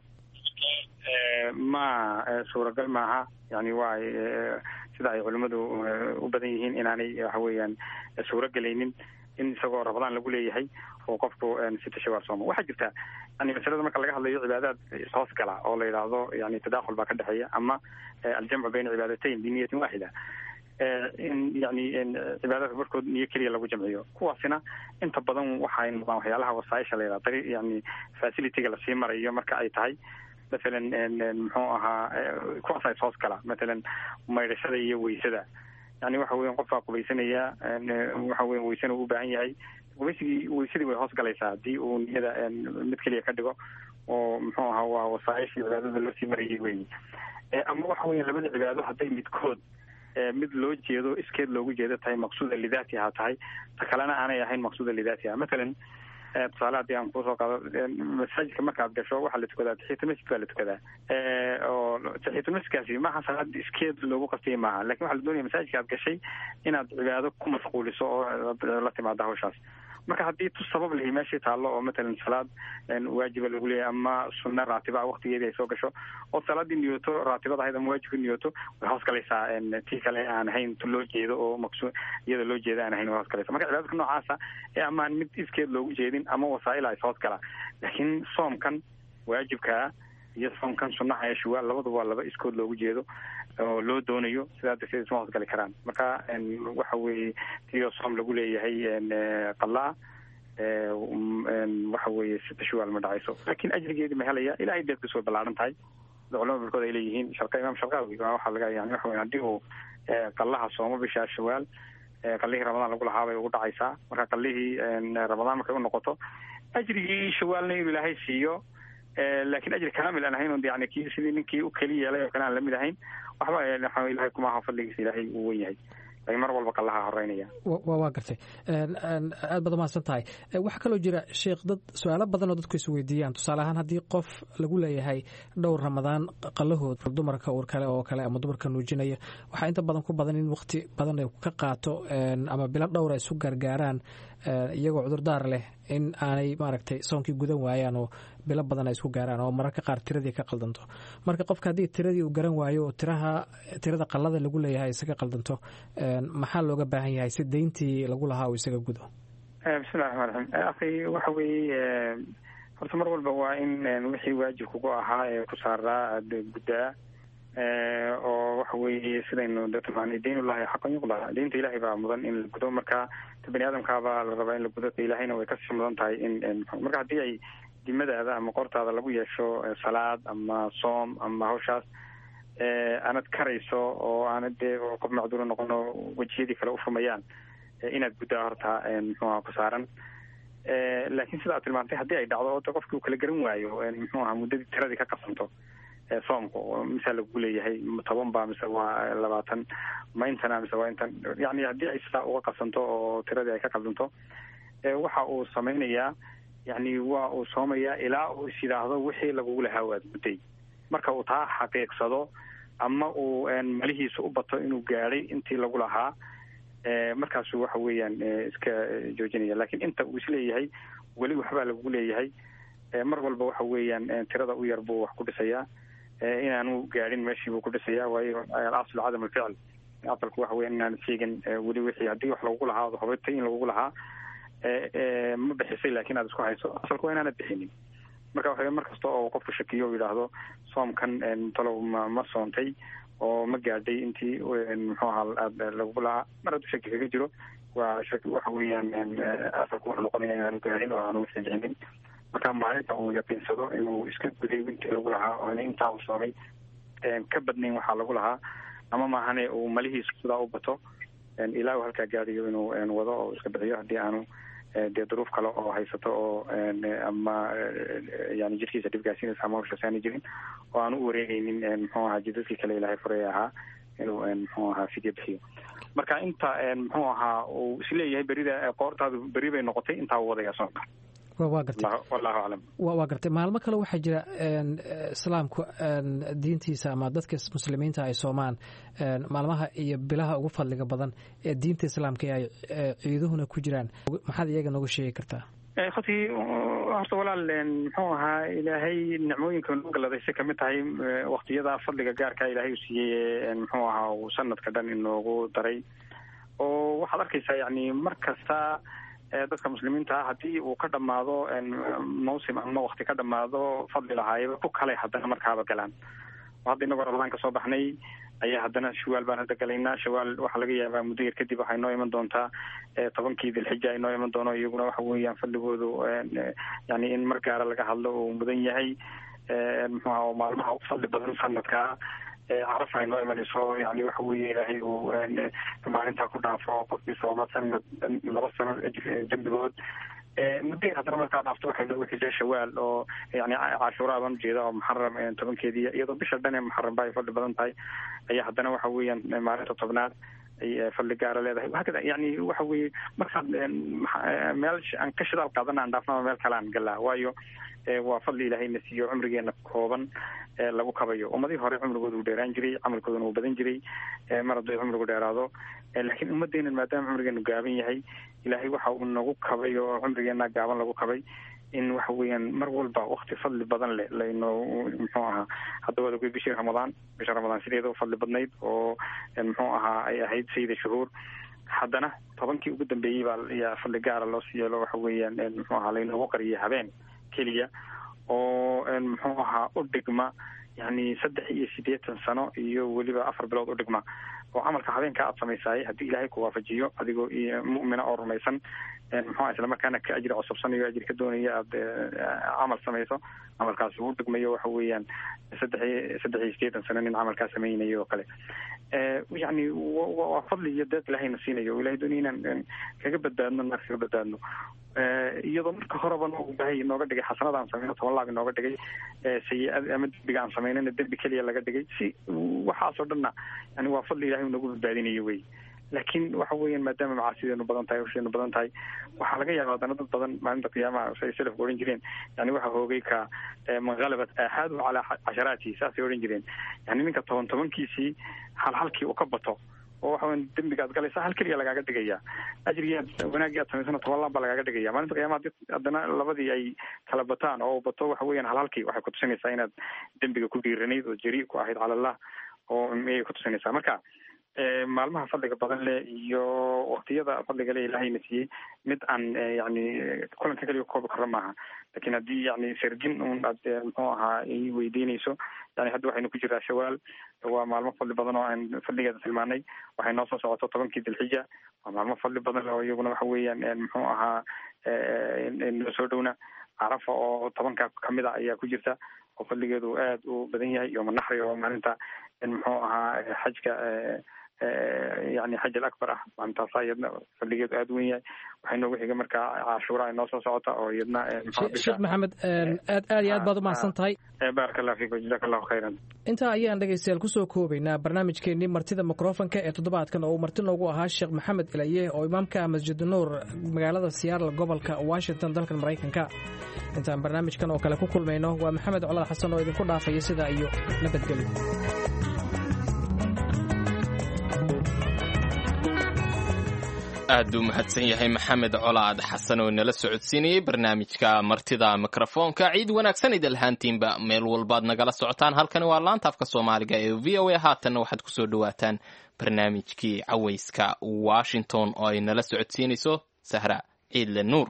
ma suuragal maaha. yani waa sida ay culimmadu u badan yihiin inaanay waxa weeyaan suuragelaynin in isagoo ramadaan lagu leeyahay oo qofku 6 shawaal soomo. waxaa jirta yani masalada marka laga hadlayo cibaadaad ishoos gala oo la yidhaahdo yani tadakhul baa ka dhexeeya, ama aljamcu bayna cibaadatayn biniyatin waaxida. in yani cibaadadka barkood niyo keliya lagu jamciyo. kuwaasina inta badan waxay noqdaan waxyaalaha wasaaisha la yidhaha yani facilityga lasii marayo marka ay tahay mathalan muxuu ahaa kuwaas ay hoos gala mathalan maydhashada iyo weysada. yani waxa weyan qofbaa qubaysanaya waxa weyan weysana u baahan yahay, weysadii way hoos galaysaa haddii uu niyada mid keliya ka dhigo oo muxuu ahaa waa wasaaisha cibaadada loo sii marayay wey. ama waxa weya labada cibaado hadday midkood mid loo jeedo iskeed loogu jeedo tahay maqsuuda lidaatiha tahay, ta kalena aanay ahayn maqsuuda lidaatiha. mathalan tusaale haddii aan kusoo qaado masaajidka markaad gasho waxaa la tukadaa taxiyatulmasjid baa la tukadaa oo taxiyatulmasjidkaasi maaha salaad iskeed loogu qastiyay maaha, lakin waxaa la doonaya masaajidka aad gashay inaad cibaado ku mashquuliso oo la timaado hawshaas. marka haddii tu sabab lihi meeshii taallo oo matalan salaad waajiba lagu leeyahay ama sunna raatiba waqtigeedii ay soo gasho oo salaadii niyooto raatibada ahayd ama waajibka niyooto way hoos galaysaa tii kale aan ahayn tu loo jeedo oo maqsuud iyada loo jeeda aan ahayn way hoos galaysaa. marka cibaadadka noocaasa amaan mid iskeed loogu jeedin ama wasaa'il ay hoos gala. laakiin soomkan waajibkaa iyo soomkan sunnaha ee shuwaal labaduba waa laba iskood loogu jeedo oo loo doonayo sidaa darteed isma hoos gali karaan. marka waxa weeye tiyo soom lagu leeyahay qalaa waxa weeye sida shuwaal ma dhacayso, laakiin ajrigeedi ma helaya ilaahay deebkiis way ballaaran tahay. culamada barkood ay leeyihiin imaam sharqaawi waxa laga yani waxa weeye haddii uu qallaha soomo bisha shuwaal qallihii ramadaan lagu lahaa bay ugu dhacaysaa. marka qallihii ramadaan markay u noqoto ajrigii shuwaalna inuu ilaahay siiyo laakiin ajri kaamil aan ahayn yani kii sidii ninkii u keli yeelay oo kale aan lamid ahayn waxba ilahay kumaaha fadligiisa ilaahay uu wen yahay, laakiin mar walba qallaha horeynaya. waa gartay aad baad umahadsan tahay. waxaa kaloo jira sheekh dad su-aalo badan oo dadku is weydiiyaan. tusaale ahaan haddii qof lagu leeyahay dhowr ramadaan qallahood dumarka uur kale oo kale ama dumarka nuujinaya waxaa inta badan ku badan in waqti badan ay ka qaato ama bilo dhowr ay isu gaargaaraan iyagoo cudurdaar leh in aanay maaragtay soonkii gudan waayaan oo bilo badan ay isku gaaraan oo mararka qaar tiradii ka qaldanto. marka qofka haddii tiradii uu garan waayo oo tirada qallada lagu leeyahay isaga qaldanto maxaa looga baahan yahay si dayntii lagu lahaa uu isaga gudo? bismillahi raxmaan raxiim akhi waxa weeye horta mar walba waa in wixii waajib kugu ahaa ee ku saaraa aada guddaa oo waxa weeye sidaynu datimaan daynullahi xaqan yuqda, daynta ilahay baa mudan in la gudo. marka bani aadamkaabaa la rabaa in la gudo, ilahayna way kasii mudan tahay in marka haddii ay dimadaada ama qortaada lagu yeesho salaad ama soom ama hawshaas aanad karayso oo aanad dee qof macduuro noqono wejiyadii kale ufurmayaan inaad guddaa horta muxuuaha ku saaran. laakiin sida aad tilmaantay haddii ay dhacdo oo qofkii uu kala garan waayo muxuu aha muddadii tiradii ka qasanto soomka mise lagu leeyahay 10 baa mise waa 20 ma intana mise waa intan yani haddii ay sidaa uga qasanto oo tiradii ay ka qaldanto waxa uu samaynayaa yani waa uu soomayaa ilaa uu is yidhaahdo wixii lagugu lahaa waad gudday. marka uu taa xaqiiqsado ama uu malihiisa u bato inuu gaadhay intii lagu lahaa markaasu waxa weeyaan iska joojinaya. laakiin inta uu isleeyahay weli waxbaa lagu leeyahay mar walba waxa weeyaan tirada u yar buu wax ku dhisayaa inaanu gaadhin meeshii buu ku dhisayaa. waayo aslu cadam alficl asalku waxa weya inaan sheegin weli wixii haddii wax lagugu lahaa ad hubatay in lagugu lahaa ma bixisay laakiin aad isku hayso asalku waa inaanad bixinin. marka waxa mar kasta oo qofku shakiyo yidhaahdo soomkan talow ma soontay oo ma gaadhay intii muxuu ahaa aada lagugu lahaa mar hadduu shaki kaga jiro waa shaki waxa weeyaan asalku wuxuu noqonaya inaanu gaadhin oo aanu bixinin. marka maalinta uu yaqiinsado inuu iska guday intii lagu lahaa oo intaa uu soomay ka badnayn waxaa lagu lahaa ama maahane uu malihiisu sidaa u bato ilaa uu halkaa gaadhayo inuu wado oo iska bixiyo haddii aanu dee duruuf kale oo haysato oo ama yani jirkiisa dhibgaasiinaysa ama hawshaas aana jirin oo aanu u wareegaynin muxuu ahaa jidadkii kale ilaahay furaya ahaa inuu muxuu ahaa fidya bixiyo. marka inta muxuu ahaa uu isleeyahay berida qoortaadu beri bay noqotay intaa uu wadaya soonka. waa gartay wallahu aclam. waa gartay maalmo kale waxaa jira islaamku diintiisa ama dadka muslimiinta ay soomaan maalmaha iyo bilaha ugu fadliga badan ee diinta islaamka ay ciiduhuna ku jiraan. maxaad iyaga nooga sheegi kartaa? khati horta walaal muxuu ahaa ilaahay nicmooyinka noo galadaysa kamid tahay waqtiyada fadliga gaarka ilaahay uu siiyey muxuu ahaa uu sanadka dhan inoogu daray oo waxaad arkaysaa yani mar kasta dadka muslimiinta ah haddii uu ka dhamaado mawsim ama wakti ka dhamaado fadli lahaayaba ku kale haddana markaaba galaan. hadda inagoo ramadaan ka soo baxnay ayaa haddana shawaal baan hadda galaynaa. shawaal waxaa laga yaabaa muddo yar kadib waxay noo iman doontaa 10kii dilxija ay noo iman doono. iyaguna waxa weeyaan fadligoodu yani in mar gaara laga hadlo uu mudan yahay. muxuu ahaa maalmaha u fadli badan sanadkaa. carafa ay noo imanayso yani waxa weeye ilaahay uu maalintaa ku dhaafo qofkii sooma sanad 2 sano dembigood. muddo haddana markaa dhaafto waxay noogu xijay shawaal oo yani cashuuraa baan ujeeda oo muxaram 10keedii iyadoo bisha dhan ee muxaram ba ay fadli badan tahay ayaa haddana waxa weeyaan maalinta 10aad ay fadli gaara leedahay. hakada yani waxa weeye markaad meel aan ka shidaal qaadana aan dhaafnaba meel kale aan galaa, waayo waa fadli ilaahayna siiyo cumrigeena kooban lagu kabayo. ummadii hore cumrigooda uu dheeraan jiray, camalkoodana uu badan jiray mar hadduu cumrigu dheeraado. laakiin ummadeenan maadaama cumrigeenu gaaban yahay, ilaahay waxa uu nagu kabay oo cumrigeena gaaban lagu kabay in waxa weeyaan mar walba wakti fadli badan leh laynoo muxuu ahaa hadda wada ku bisha ramadaan sideeda u fadli badnayd oo muxuu ahaa ay ahayd sayida shuhuur. haddana 10kii ugu dambeeyey baa yaa fadli gaara loo siiyelo waxa weeyaan muxuu ahaa laynoogu qariyay habeen keliya oo muxuu ahaa u dhigma yani 83 sano iyo weliba 4 bilood u dhigma oo camalka habeenka aad samaysaay haddii ilaahay ku waafajiyo adigoo mu'mina oo rumaysan muxuu isla markaana ka ajri cusubsanayo ajri ka doonaya aad camal samayso, camalkaasi uu dhigmayo waxa weeyaan 83 sano nin camalkaa samaynayo oo kale. yani waa fadli iyo dad ilaahayna siinayo, ilaahay doonaya inaan kaga badbaadno naar kaga badbaadno. iyadoo marka horeba ilaahay nooga dhigay xasanada aan samayno 10 laab nooga dhigay, sayi-ad ama dembiga aan samaynana dembi keliya laga dhigay. si waxaasoo dhanna yani waa fadli ilahay nagu badbaadinayo wey. laakiin waxa weeyaan maadaama macaasideenu badan tahay, hawsheenu badan tahay, waxaa laga yaabaa haddana dad badan maalinta qiyaamaha say salafku odhan jireen yani waxa hoogay ka man ghalabat aaxaadu calaa casharaatihi, saasay odhan jireen. yani ninka 10kiisii halkii uu ka bato oo waxa weyan dembiga aad galaysa hal keliya lagaaga dhigaya, ajrigaad wanaagii aad samaysana 10 laab baa lagaaga dhigaya. maalinta qiyaamaha haddana labadii ay kala bataan oo bato waxa weeyaan halkii waxay kutusinaysaa inaad dembiga ku dhiiranayd oo jari ku ahayd cala allah oo miyay kutusinaysaa. marka maalmaha fadliga badan leh iyo waktiyada fadliga leh ilaahayna siiyey mid aan yani kulanka keliya koobi kara maaha. laakiin haddii yani sirjin un aad muxuu ahaa ay weydiinayso, yani hadda waxaynu ku jiraa shawaal, waa maalmo fadli badan oo aan fadligeeda tilmaanay. waxay noo soo socoto 10kii dilxija, waa maalmo fadli badan oo iyaguna waxa weeyaan muxuu ahaa noo soo dhowna. carafa oo 10ka kamida ayaa ku jirta oo fadligeedu aad u badan yahay. yooma naxri oo maalinta muxuu ahaa xajka yani xaj al-akbar ah, maalintaas iyadna fadligeedu aad weyn yahay. waxay noogu xiga markaa cashuura ay noo soo socota oo iyadna sheekh maxamed aad iyo aad baad umahadsan tahay. baaraka allah fiikum, jazaaka allahu khayran. intaa ayaan dhegaystayaal kusoo koobaynaa barnaamijkeenii martida mikrofonka ee toddobaadkan oo uu marti noogu ahaa sheekh maxamed ilaye oo imaamka masjid nuur magaalada Seattle gobolka Washington dalkan Maraykanka. intaan barnaamijkan oo kale ku kulmayno waa maxamed colaad xasan oo idinku dhaafaya sidaa iyo nabadgelyo. aad u mahadsan yahay maxamed colaad xasan oo nala socodsiinayay barnaamijka martida mikrofoonka. ciid wanaagsan idil ahaantiinba meel walbaad nagala socotaan. halkani waa laanta afka soomaaliga ee VOA. haatanna waxaad ku soo dhawaataan barnaamijkii cawayska Washington oo ay nala socodsiinayso Sahra Ciidle Nuur.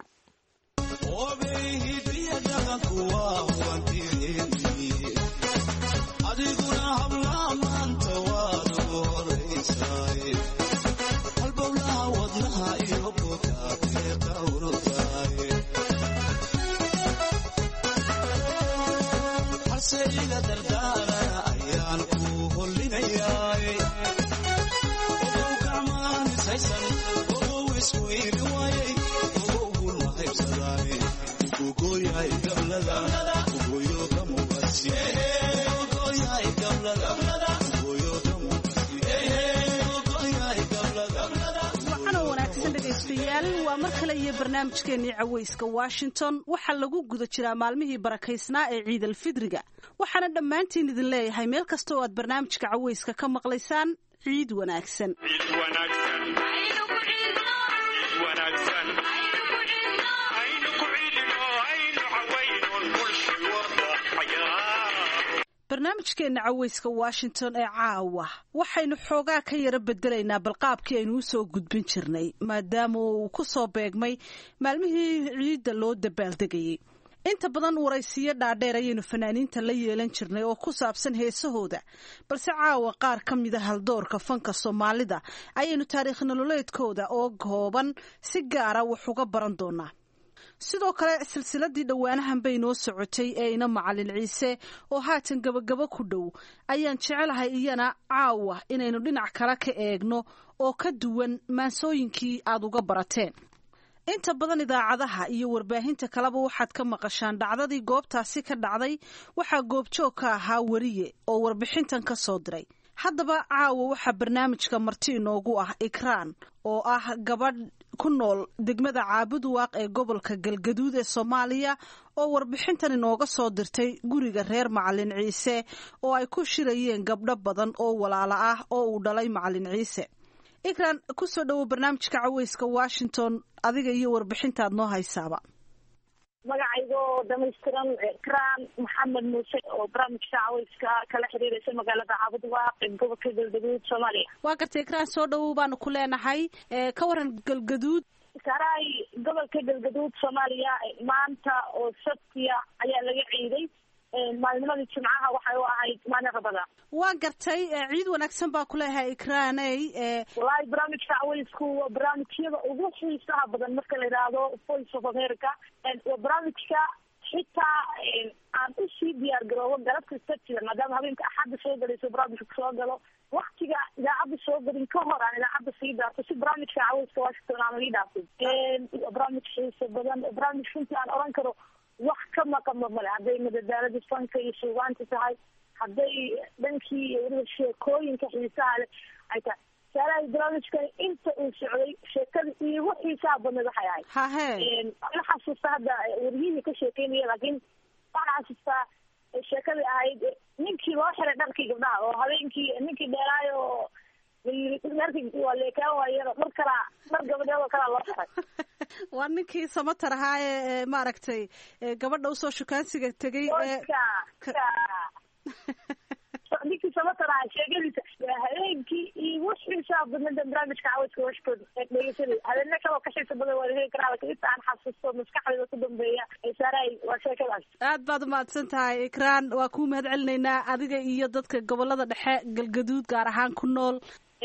waa mar kale iyo barnaamijkeenii cawayska Washington. waxaa lagu guda jiraa maalmihii barakaysnaa ee ciid al-fidriga, waxaana dhammaantiin idin leeyahay meel kasta oo aad barnaamijka cawayska ka maqlaysaan ciid wanaagsan. barnaamijkeena cawayska Washington ee caawa waxaynu xoogaa ka yara bedelaynaa balqaabkii aynu u soo gudbin jirnay maadaama uu ku soo beegmay maalmihii ciidda loo dabaaldegayay. inta badan waraysiyo dhaadheer ayaynu fanaaniinta la yeelan jirnay oo ku saabsan heesahooda balse caawa qaar ka mida haldoorka fanka soomaalida ayaynu taariikh nololeedkooda oo kooban si gaara wax uga baran doonaa sidoo kale silsiladii dhowaanahan bay noo socotay ee ina macalin ciise oo haatan gabagabo ku dhow ayaan jecelahay iyana caawa inaynu dhinac kale ka eegno oo ka duwan maansooyinkii aad uga barateen inta badan idaacadaha iyo warbaahinta kaleba waxaad ka maqashaan dhacdadii goobtaasi ka dhacday waxaa goobjoog ka ahaa wariye oo warbixintan ka soo diray haddaba caawa waxaa barnaamijka marti inoogu ah ikraan oo ah gabadh ku nool degmada Caabudwaaq ee gobolka Galgaduud ee Soomaaliya oo warbixintan inooga soo dirtay guriga reer Macalin Ciise oo ay ku shirayeen gabdho badan oo walaalo ah oo uu dhalay Macalin Ciise ikraan ku soo dhawo barnaamijka Caweyska Washington adiga iyo warbixintaad noo haysaaba magacaygo dhamaystiran ikraan maxamed muuse oo barnaamijka Caweyska kala xiriiraysa magaalada Caabudwaaq ee gobolka Galgaduud Soomaaliya waa gartay ikraan soo dhawo baanu ku leenahay ka waran Galgaduud saray gobolka Galgaduud Soomaaliya maanta oo sabtiya ayaa laga ciiday maalmadii Jimcaha waxay u ahayd maalin Rabada waa gartay ciid wanaagsan baa ku leeyahay ikraanay wallahi barnaamijka Caweysku waa barnaamijyada ugu xiisaha badan marka la yiraahdo Voice of America waa barnaamijka xitaa aan u sii diyaar garoobo galabta sabtida maadaama habeenka axadda soo galayso barnaamijka soo galo waqtiga idaacadda soo galin ka hor aan idaacadda sii dhaafo si barnaamijka Caweyska Washington aan ii dhaafo barnaamij xiisa badan barnaamij runtii aan oran karo wax ka maqan male hadday madadaalada fanka iyo suugaanta tahay hadday dhankii weliba sheekooyinka xiisaha leh ay tahay saarahay barnaamijkan inta uu socday sheekada iigu xiisaha badneed waxay ahayd la xasuusta hadda wariyihii ka sheekeynaya laakiin waxaan xasuustaa sheekadii ahayd ninkii loo xiray dharkii gabdhaha oo habeenkii ninkii dheeraayo oo dharkii waa leekaan waayeen dhar gabadheed oo kalaa loo xiray waa ninkii samatar ahaa ee maaragtay gabadha usoo shukaansiga tegay ninkii samatar ahaa sheegadiisa habeenkii iigu xiisaha badnada barnaamijka Caweyska Washington dhegeysanay habeenne kaloo ka xiisa badan waa heli karaa laakiin inta aan xasuusto maskaxdayda ku dambeeya saaray waa sheekadaas aad baad umahadsan tahay ikraan waa kuu mahad celinaynaa adiga iyo dadka gobolada dhexe Galgaduud gaar ahaan ku nool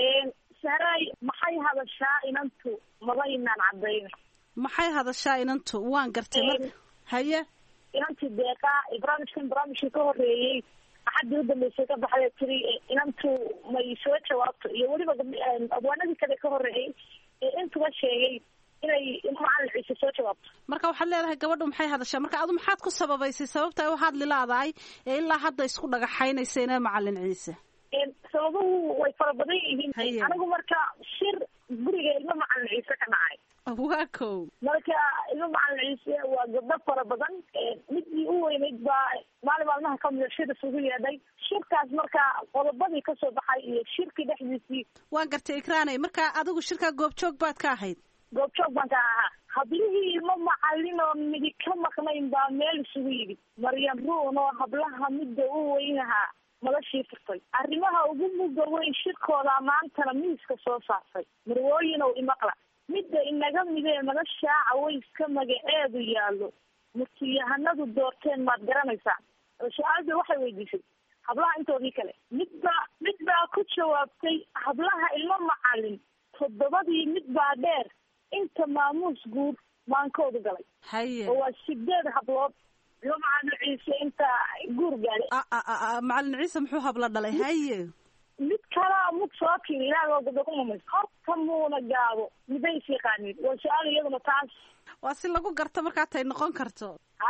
saaray maxay hadashaa inantu maba inaan cadayna maxay hadashaa inantu waan gartay haye inantu deeqa barnaamijkii ka horeeyay axadii u dambeysay ka baxday tiri inantu may soo jawaabto iyo weliba abwaanadii kale ka horeeyay intuba sheegay inay Macalin Ciise soo jawaabto marka waxaad leedahay gabadhu maxay hadashaa marka adu maxaad ku sababaysay sababta ay u hadli laadahay ilaa hadda isku dhagaxaynaysa inay Macalin Ciise sababuhu way fara badan yihiin anigu marka shir guriga ilmo Macalin Ciise ka dhacay waa kow marka ilmo Macalin Ciise waa gabdho fara badan midii u weynayd baa maalmaha ka mid shir isugu yeedhay shirkaas marka qodobadii ka soo baxay iyo shirkii dhexdiisii waan gartay ikraanay marka adigu shirka goobjoog baad ka ahayd goobjoog baan ka ahaa hablihii ilmo macalin oo midi ka maqnayn baa meel isugu yimid Maryam Ruun oo hablaha midda u weynaha madashii furtay arrimaha ugu muga weyn shirkooda maantana miiska soo saartay marwooyin oo imaqla midda inaga midee madasha Caweyska magaceedu yaalo murtiyahanadu doorteen maad garanaysaa su'aasha waxay weydiisay hablaha intoodii kale midba ku jawaabtay hablaha ilmo macalin toddobadii midbaa dheer inta maamuus guud maankoodu galay oo waa 8 hablood ilmo Macalin Ciise inta guur gaaray Macalin Ciise muxuu habla dhalay haye mid kala mid soo kiri ilaa gabdho ku mamay horta muuna gaabo miday si qaanid waa su'aal iyaduna taas waa si lagu garto marka tay noqon karto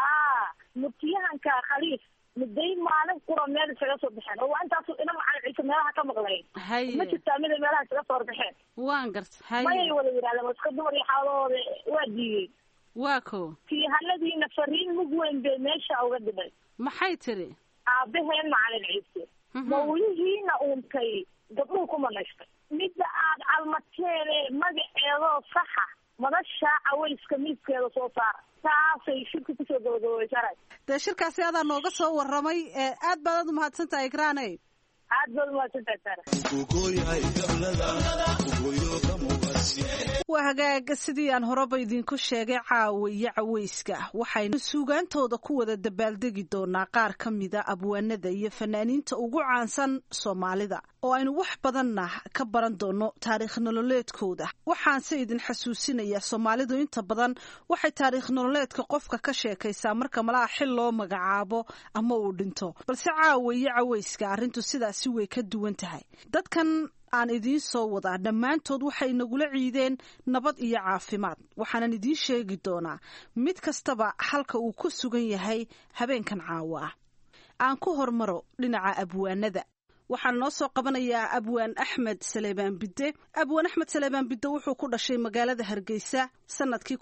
mutiyahanka khaliif miday maalin qura meel isaga soo baxeen oo intaas ina Macalin Ciise meelaha ka maqlay ma jirtaa mid meelaha isaga soo baxeen waan gartay haye may wada yiraahdo iska dumar iyo xaalooda waa diiyay waa ko tiyahanadiina fariin mug weyn bay meesha uga dhibay maxay tiri aabaheen Macalin Ciise mawlihiina uuntay gabdhuhu ku manaystay midda aad almateen magaceedoo saxa madasha Caweyska miiskeeda soo saar taasay shirku ku soo gabagabeysaray dee shirkaasi adaa nooga soo warramay aad baad u mahadsantahay ikraanay waa hagaaga sidii aan horeba idinku sheegay caawa iyo cawayska waxaynu suugaantooda ku wada dabaaldegi doonaa qaar ka mida abwaanada iyo fanaaniinta ugu caansan Soomaalida oo aynu wax badanna ka baran doono taariikh nololeedkooda. waxaanse idin xasuusinayaa Soomaalidu inta badan waxay taariikh nololeedka qofka ka sheekaysaa marka malaha xil loo magacaabo ama uu dhinto, balse caawa iyo cawayska arrintu sidaasi way ka duwan tahay. dadkan aan idiin soo wadaa dhammaantood waxay nagula ciideen nabad iyo caafimaad. waxaanan idiin sheegi doonaa mid kastaba halka uu ku sugan yahay habeenkan caawa ah. aan ku hormaro dhinaca abwaanada. waxaan noo soo qabanayaa abwaan Axmed Saleebaan Bidde. abwaan Axmed Saleebaan Bidde wuxuu ku dhashay magaalada Hargeysa sanadkii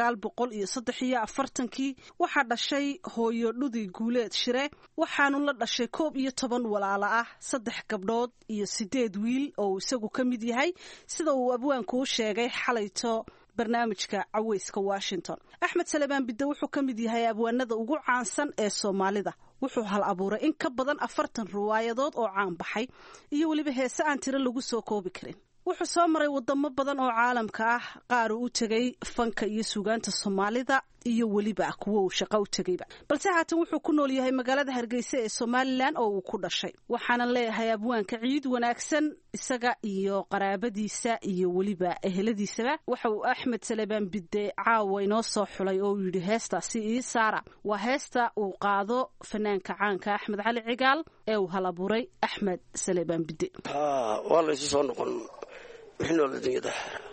1943. waxaa dhashay hooyo Dhudi Guuleed Shire. waxaanu la dhashay 11 walaalo ah, 3 gabdhood iyo 8 wiil oo isagu ka mid yahay, sida uu abwaanku u sheegay xalayto barnaamijka Cawayska Washington. Axmed Saleebaan Bidde wuxuu ka mid yahay abwaanada ugu caansan ee Soomaalida. wuxuu hal abuuray in ka badan 40 riwaayadood oo caan baxay iyo waliba heese aan tiro lagu soo koobi karin. wuxuu soo maray wadamo badan oo caalamka ah, qaar uu tagay fanka iyo suugaanta Soomaalida iyo waliba kuwa uu shaqo u tagayba, balse haatan wuxuu ku nool yahay magaalada Hargeysa ee Somaliland oo uu ku dhashay. waxaana leeyahay abwaanka ciid wanaagsan isaga iyo qaraabadiisa iyo waliba eheladiisaba. waxa uu Axmed Saleebaan Bidde caawa inoo soo xulay oo yiri heestaasi ii saara. waa heesta uu qaado fanaanka caanka Axmed Cali Cigaal ee uu hal abuuray Axmed Saleebaan Bidde. waa la isu soo noqon wixii nool dunyada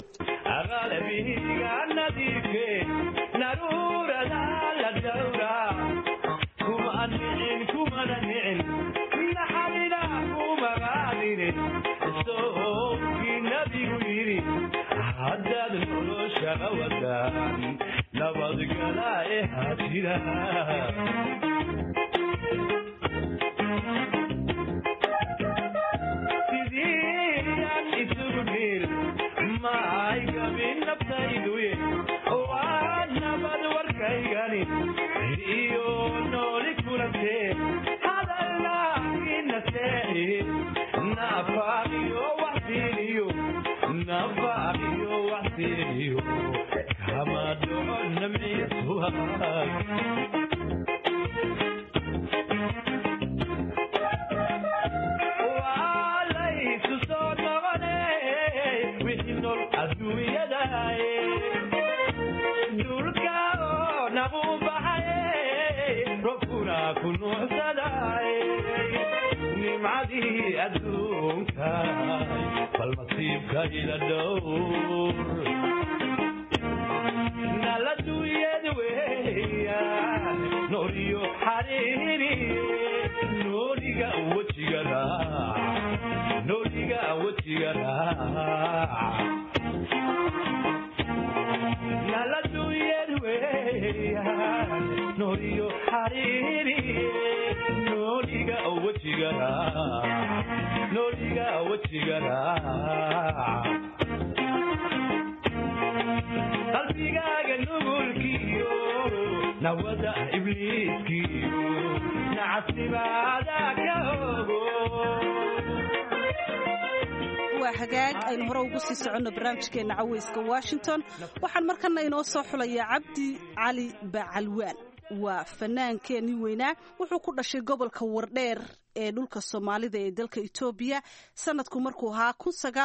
hagaag aynu hore ugu sii soconno barnaamijkeena Cawayska Washington. waxaan markana inoo soo xulayaa Cabdi Cali Bacalwaan. waa fanaankeenii weynaa. wuxuu ku dhashay gobolka Wardheer ee dhulka Soomaalida ee dalka Itoobiya sanadku markuu ahaa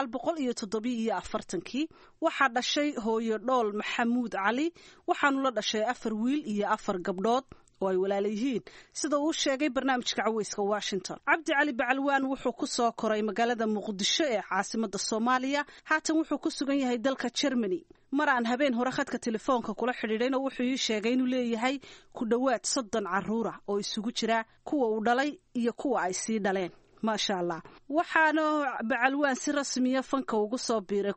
1947. waxaa dhashay hooyo Dhool Maxamuud Cali. waxaanu la dhashay 4 wiil iyo 4 gabdhood oo ay walaalo yihiin, sida uu sheegay barnaamijka Cawayska Washington. Cabdi Cali Bacalwaan wuxuu ku soo koray magaalada Muqdisho ee caasimadda Soomaaliya. haatan wuxuu ku sugan yahay dalka Germany. mar aan habeen hore khadka telefoonka kula xidhiidhayna wuxuu ii sheegay inuu leeyahay ku dhowaad 30 carruur ah oo isugu jira kuwa uu dhalay iyo kuwa ay sii dhaleen. maasha Allah. waxaana Bacalwaan si rasmiya fanka ugu soo biiray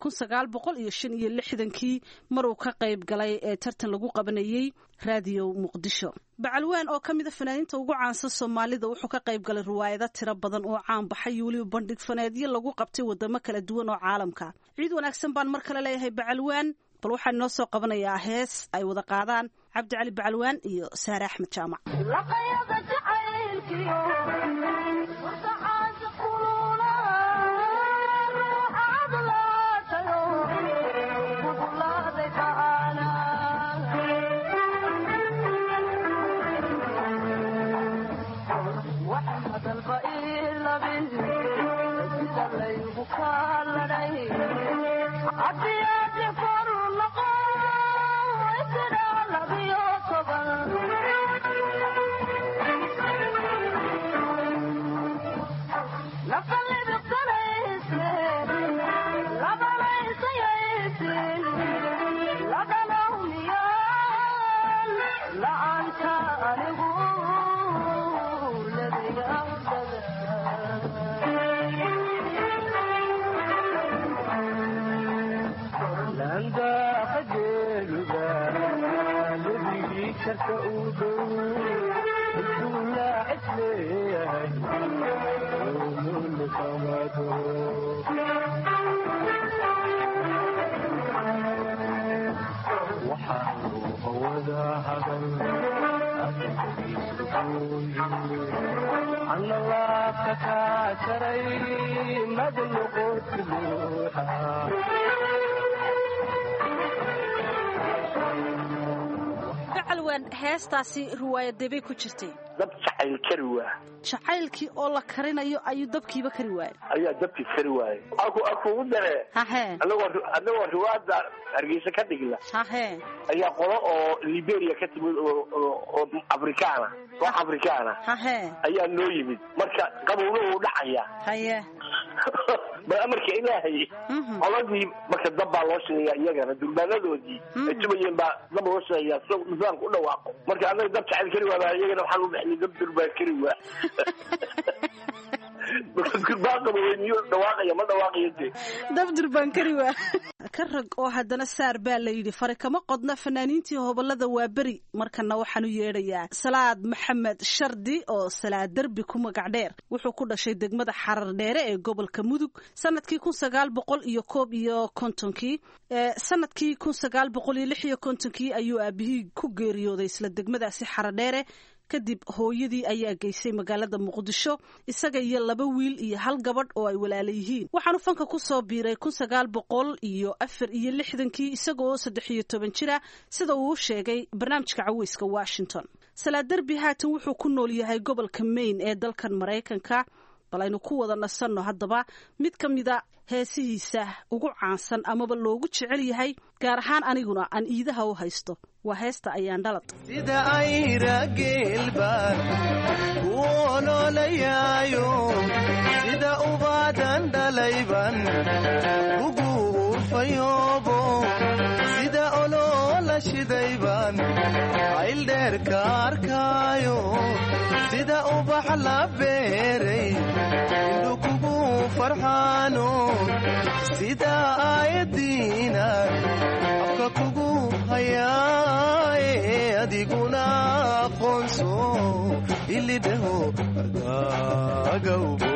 1965 maruu ka qayb galay ee tartan lagu qabanayay raadiyo Muqdisho. Bacalwaan oo ka mid ah fanaaniinta ugu caansan Soomaalida wuxuu ka qayb galay riwaayado tiro badan oo caan baxay waliba bandhig faneedyo lagu qabtay wadamo kala duwan oo caalamka. ciid wanaagsan baan mar kale leeyahay Bacalwaan. bal waxaan noo soo qabanayaa hees ay wada qaadaan Cabdi Cali Bacalwaan iyo Saare Axmed Jaamac. heestaasi riwaayadebay ku jirtay dab jacayl kari waa jacaylkii oo la karinayo ayuu dabkiiba kari waayay ayaa dabkii kari waayay akugu dare anagoo riwaayada hargeysa ka dhigla ayaa qolo oo Liberia ka timid oo afrikaana wax afrikaana ayaa noo yimid marka qabowna uu dhacaya bal amarka ilaahay qoladii marka dab baa loo sheegay iyagana durbaanadoodii ay tumayeen baa dab loo sheegay soo nidaam ku dhawaaqo marka anaga dab jacayl kari waa iyagana waxaan u bixinay dab durbaan kari waa dabdurbaan kari waa ka rag oo haddana saar baa la yidhi fari kama qodna fanaaniintii hobolada waa beri markana waxaan u yeedhayaa salaad maxamed shardi oo salaad derbi ku magac dheer wuxuu ku dhashay degmada xarar dheere ee gobolka mudug sanadkii 1950 sanadkii 1956 ayuu aabihii ku geeriyooday isla degmadaasi xarar dheere kadib hooyadii ayaa geysay magaalada muqdisho isaga iyo 2 wiil iyo 1 gabadh oo ay walaala yihiin waxaanu fanka ku soo biiray 1964 isagoo 13 jira sida uu sheegay barnaamijka caweyska Washington Salaad Derbi haatan wuxuu ku nool yahay gobolka Maine ee dalkan Mareykanka bal aynu ku wada nasanno haddaba mid ka mida heesihiisa ugu caansan amaba loogu jecel yahay gaar ahaan aniguna aan iidaha u haysto waa heesta ayaan dhalad sida ay ragelbaan kuololayayo sida ubaadan dhalayban ugu urfayoobo sida olola shidayban ayldheerka arkaayo sida ubax la beeray indhu kugu farxaano sida aayadiina afka kugu hayaaye adiguna aqoonso ilidhaho argaagawbo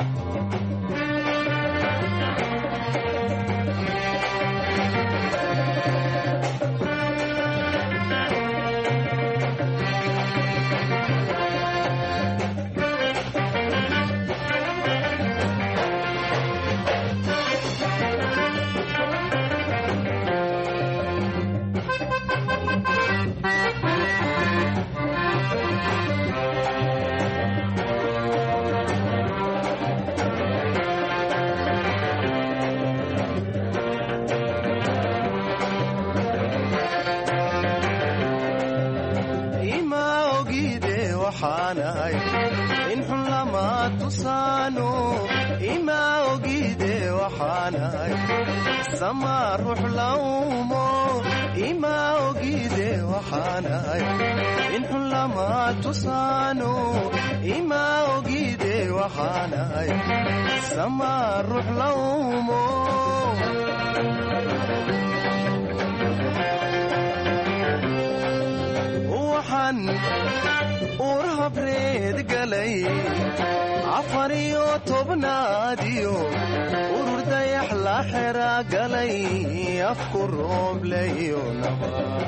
in xun lama tusaano ima ogide waxaanahay sama ruux lawmo ima ogide waxaanahay in xun lama tusaano ima ogide waxaanahay sama ruux lawmo waxaan urhabreed galay 14 urur dayax la xera galay afku rooblayo naba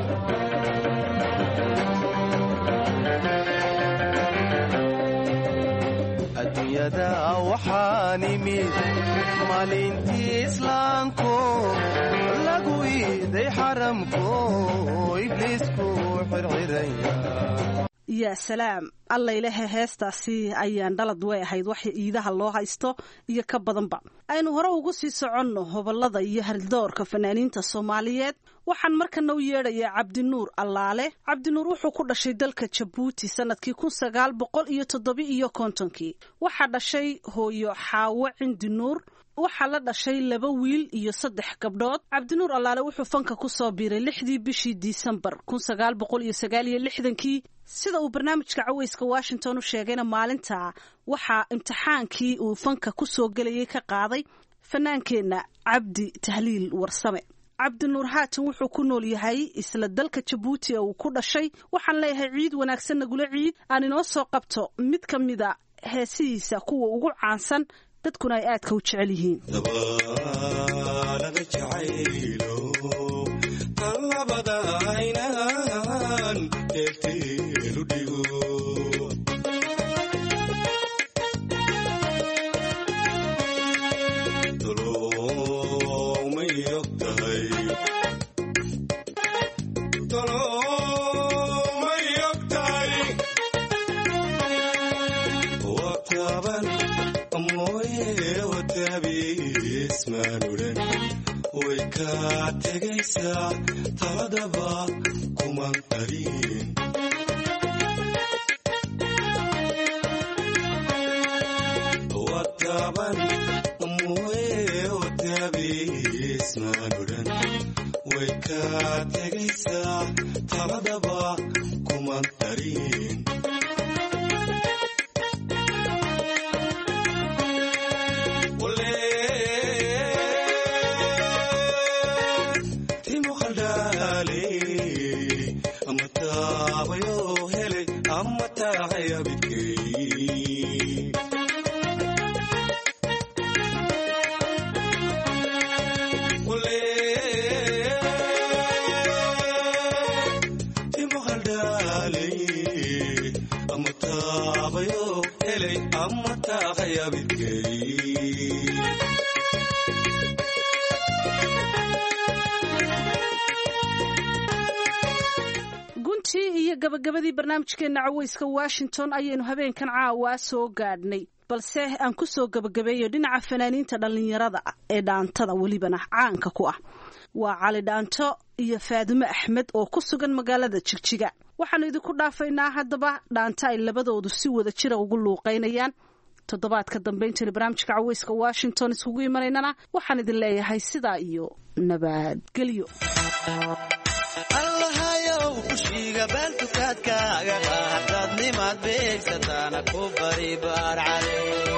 adduunyada waxaan imid maalintii islaamko lagu iiday xaramko ibliisku xirxiraya yaa salaam alla ilahe heestaasi ayaan dhalad way ahayd wax iidaha loo haysto iyo ka badanba aynu hore ugu sii soconno hobolada iyo haldoorka fanaaniinta Soomaaliyeed waxaan markana u yeedhayaa Cabdinuur Allaale. Cabdinuur wuxuu ku dhashay dalka Jabuuti sanadkii 1957 waxaa dhashay hooyo Xaawo Cindi Nuur waxaa la dhashay 2 wiil iyo 3 gabdhood. Cabdinuur Allaale wuxuu fanka ku soo biiray 6 bishii Disembar 1969 sida uu barnaamijka Cawayska Washington u sheegayna maalinta waxaa imtixaankii uu fanka ku soo galayay ka qaaday fanaankeenna Cabdi Tahliil Warsame. Cabdinuur haatan wuxuu ku nool yahay isla dalka Jabuuti oo uu ku dhashay. waxaan leeyahay ciid wanaagsan nagula ciid aan inoo soo qabto mid ka mida heesihiisa kuwa ugu caansan dadkuna ay aadka u jecel yihiin. gabagabadii barnaamijkeena Cawayska Washington ayaynu habeenkan caawa soo gaadhnay balse aan ku soo gabagabeeyo dhinaca fanaaniinta dhalinyarada ee dhaantada walibana caanka ku ah waa Cali Dhaanto iyo Faadimo Axmed oo ku sugan magaalada Jigjiga. waxaanu idinku dhaafaynaa haddaba dhaanta ay labadoodu si wada jira ugu luuqeynayaan. toddobaadka dambe inta barnaamijka Cawayska Washington isugu imaneynana waxaan idin leeyahay sidaa iyo nabadgelyo. kushiga baltukaadkaaga qaadad nimaad beegsataana ku bari baar cale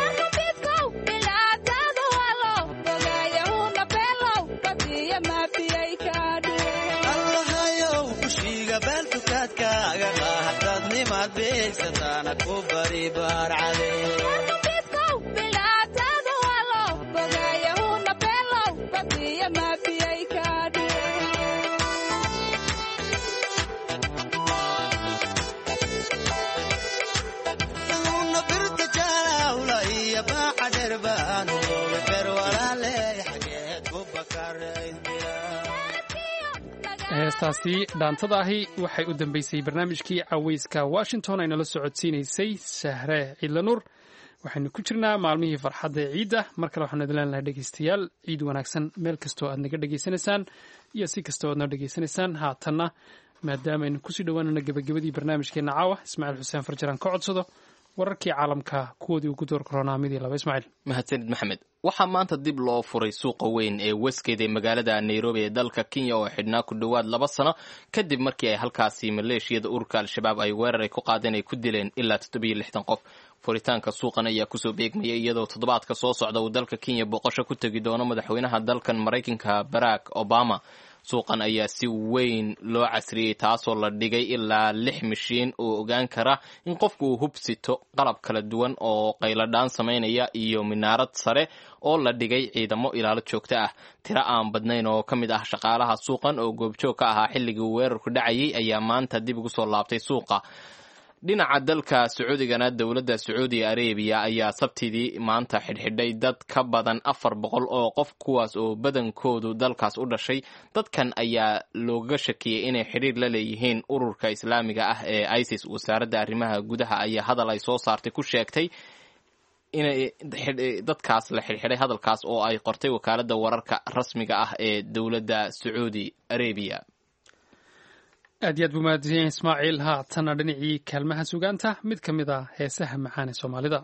allahayow kushiga baltukaadkaaga qaadad nimaad beegsataana ku bari baar cale heestaasi dhaantada ahi waxay u dambeysay barnaamijkii Cawayska Washington ay nala socodsiinaysay Sahre Ciidlanuur. waxaynu ku jirnaa maalmihii farxadda ee ciidda mar kale waxaanu idin leenahay dhegeystayaal ciid wanaagsan meel kastoo aad naga dhegeysanaysaan iyo si kastoo aad noo dhegeysanaysaan. haatanna maadaama aynu kusii dhowaanana gabagabadii barnaamijkeena caawa Ismaaciil Xuseen Farjaraan ka codsado wararkii caalamka kuwoodii ugu door koronaamidii laba. Ismaaciil mahadsanid maxamed. waxaa maanta dib loo furay suuqa weyn ee Westgate ee magaalada Nairobi ee dalka Kenya oo xidhnaa ku dhowaad 2 sano kadib markii ay halkaasi maleeshiyada ururka Al-Shabaab ay weerar ay ku qaadeen ay ku dileen ilaa 67 qof. furitaanka suuqan ayaa kusoo beegmayay iyadoo toddobaadka soo socda uu dalka Kenya boqosho ku tagi doono madaxweynaha dalkan Mareykanka Barack Obama. suuqan ayaa si weyn loo casriyey taasoo la dhigay ilaa 6 mishiin oo ogaan kara in qofku uu hubsito qalab kala duwan oo qayladhaan sameynaya iyo minaarad sare oo la dhigay ciidamo ilaalo joogto ah. tiro aan badnayn oo ka mid ah shaqaalaha suuqan oo goobjoog ka ahaa xilligii weerarku dhacayay ayaa maanta dib ugu soo laabtay suuqa. dhinaca dalka sacuudigana dowladda sacuudi arabiya ayaa sabtidii maanta xidhxidhay dad ka badan 400 oo qof kuwaas oo badankoodu dalkaas u dhashay. dadkan ayaa looga shakiyey inay xidhiir la leeyihiin ururka islaamiga ah ee ISIS. wasaaradda arrimaha gudaha ayaa hadal ay soo saartay ku sheegtay inay dadkaas la xidhxidhay hadalkaas oo ay qortay wakaaladda wararka rasmiga ah ee dowladda sacuudi arabiya. aad iyo aad buu mahadsan ismaaciil. haatana dhinacii kaalmaha sugaanta mid ka mid a heesaha macaan ee soomaalida.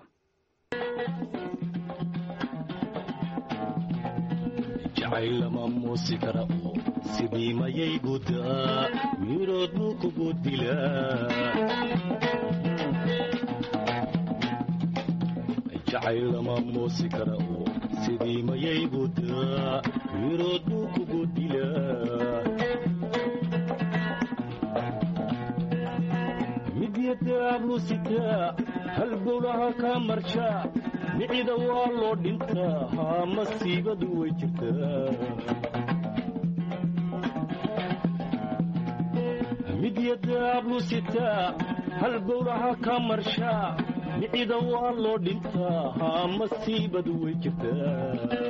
jacaylama muusi kara oo sidii mayay gudaa mirood buu kugu dilaa. jacaylama muusi kara oo sidii mayay gudaa mirood buu kugu dilaa. midyadaablusitaa halbowlaha kaa marshaa micida waa loo dhintaa haa masiibadu way jirtaa. midyadaablusitaa halbowlaha kaa marshaa micida waa loo dhintaa haa masiibadu way jirtaa.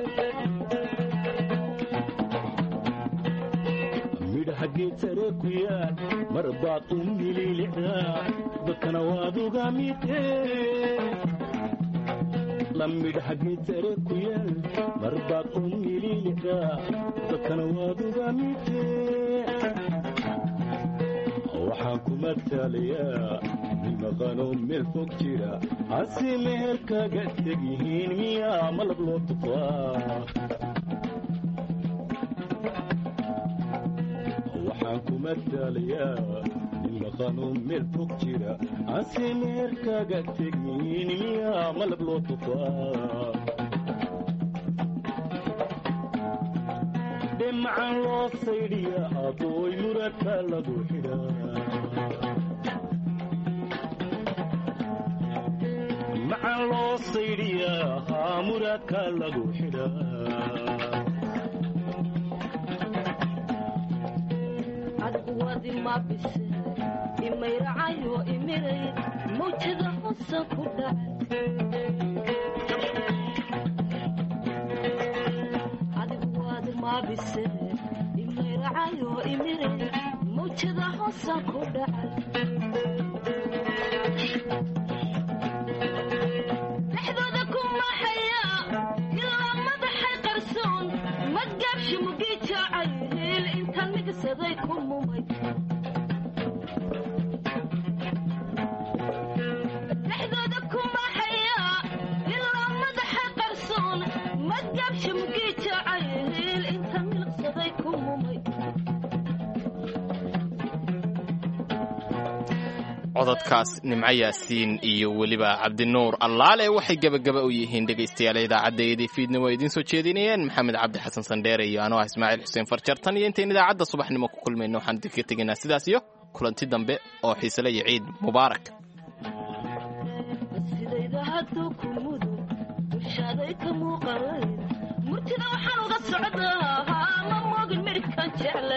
midhageed sare ku yaal mar baad u mililicdaa dadkana waad uga midee. la midhageed sare ku yaal mar baad u mililicdaa dadkana waad uga midee. waxaan ku mataalayaa nin maqanoo meel fog jira hase meher kaga teg yihiin miyaa malab loo tufaa. ku mataalayaa nin maqanoo meel fog jira hase meher kaga teg yihiin miyaa malab loo tufaa. dhemacan loo saydhiya adooy muradka lagu xidhaa. macan loo saydhiya haa muradka lagu xidhaa. imayracayo imiray mawjada hosan ku dhacay. adigu waad maabise imayracayo imiray mawjada hosan ku dhacay. dhexdooda ku maxaya ilaa madaxay qarsoon madgaabshi mugii jaacay heel intaan migsaday ku mumay. codadkaas nimco yaasiin iyo weliba cabdinuur allaale waxay gebagaba u yihiin dhegaystayaal idaacaddayadii fiidna waa idiin soo jeedinayeen maxamed cabdi xasan sandheere iyo anoo ah ismaaciil xuseen farjartan iyo intayn idaacadda subaxnimo ku kulmayno waxaan idinka tegaynaa sidaas iyo kulanti dambe oo xiisele iyo ciid mubaarak. murtida waxaan uga socdaa ma moogin midhkan jecle.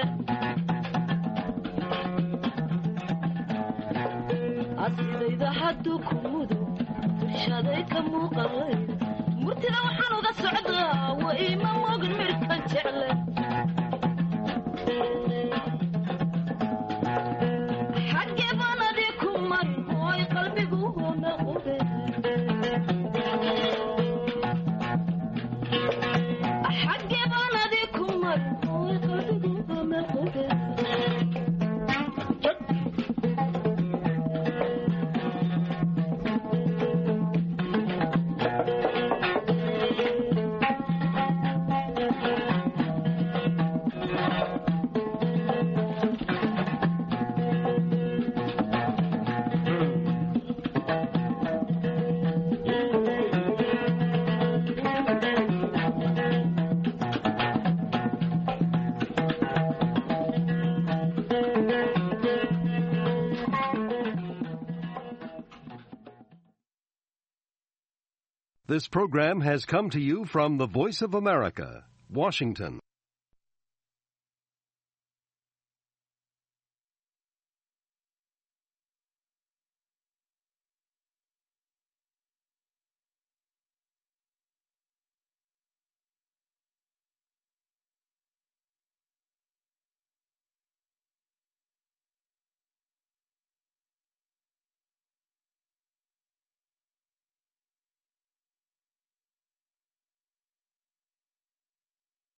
asidayda hadduu ku mudo bulshaday ka muuqalay. murtida waxaan uga socdaa way ma moogin midhkan jecle. xaggee baanadii ku mari ooy qalbigu hoona qube. This program has come to you from the Voice of America, Washington.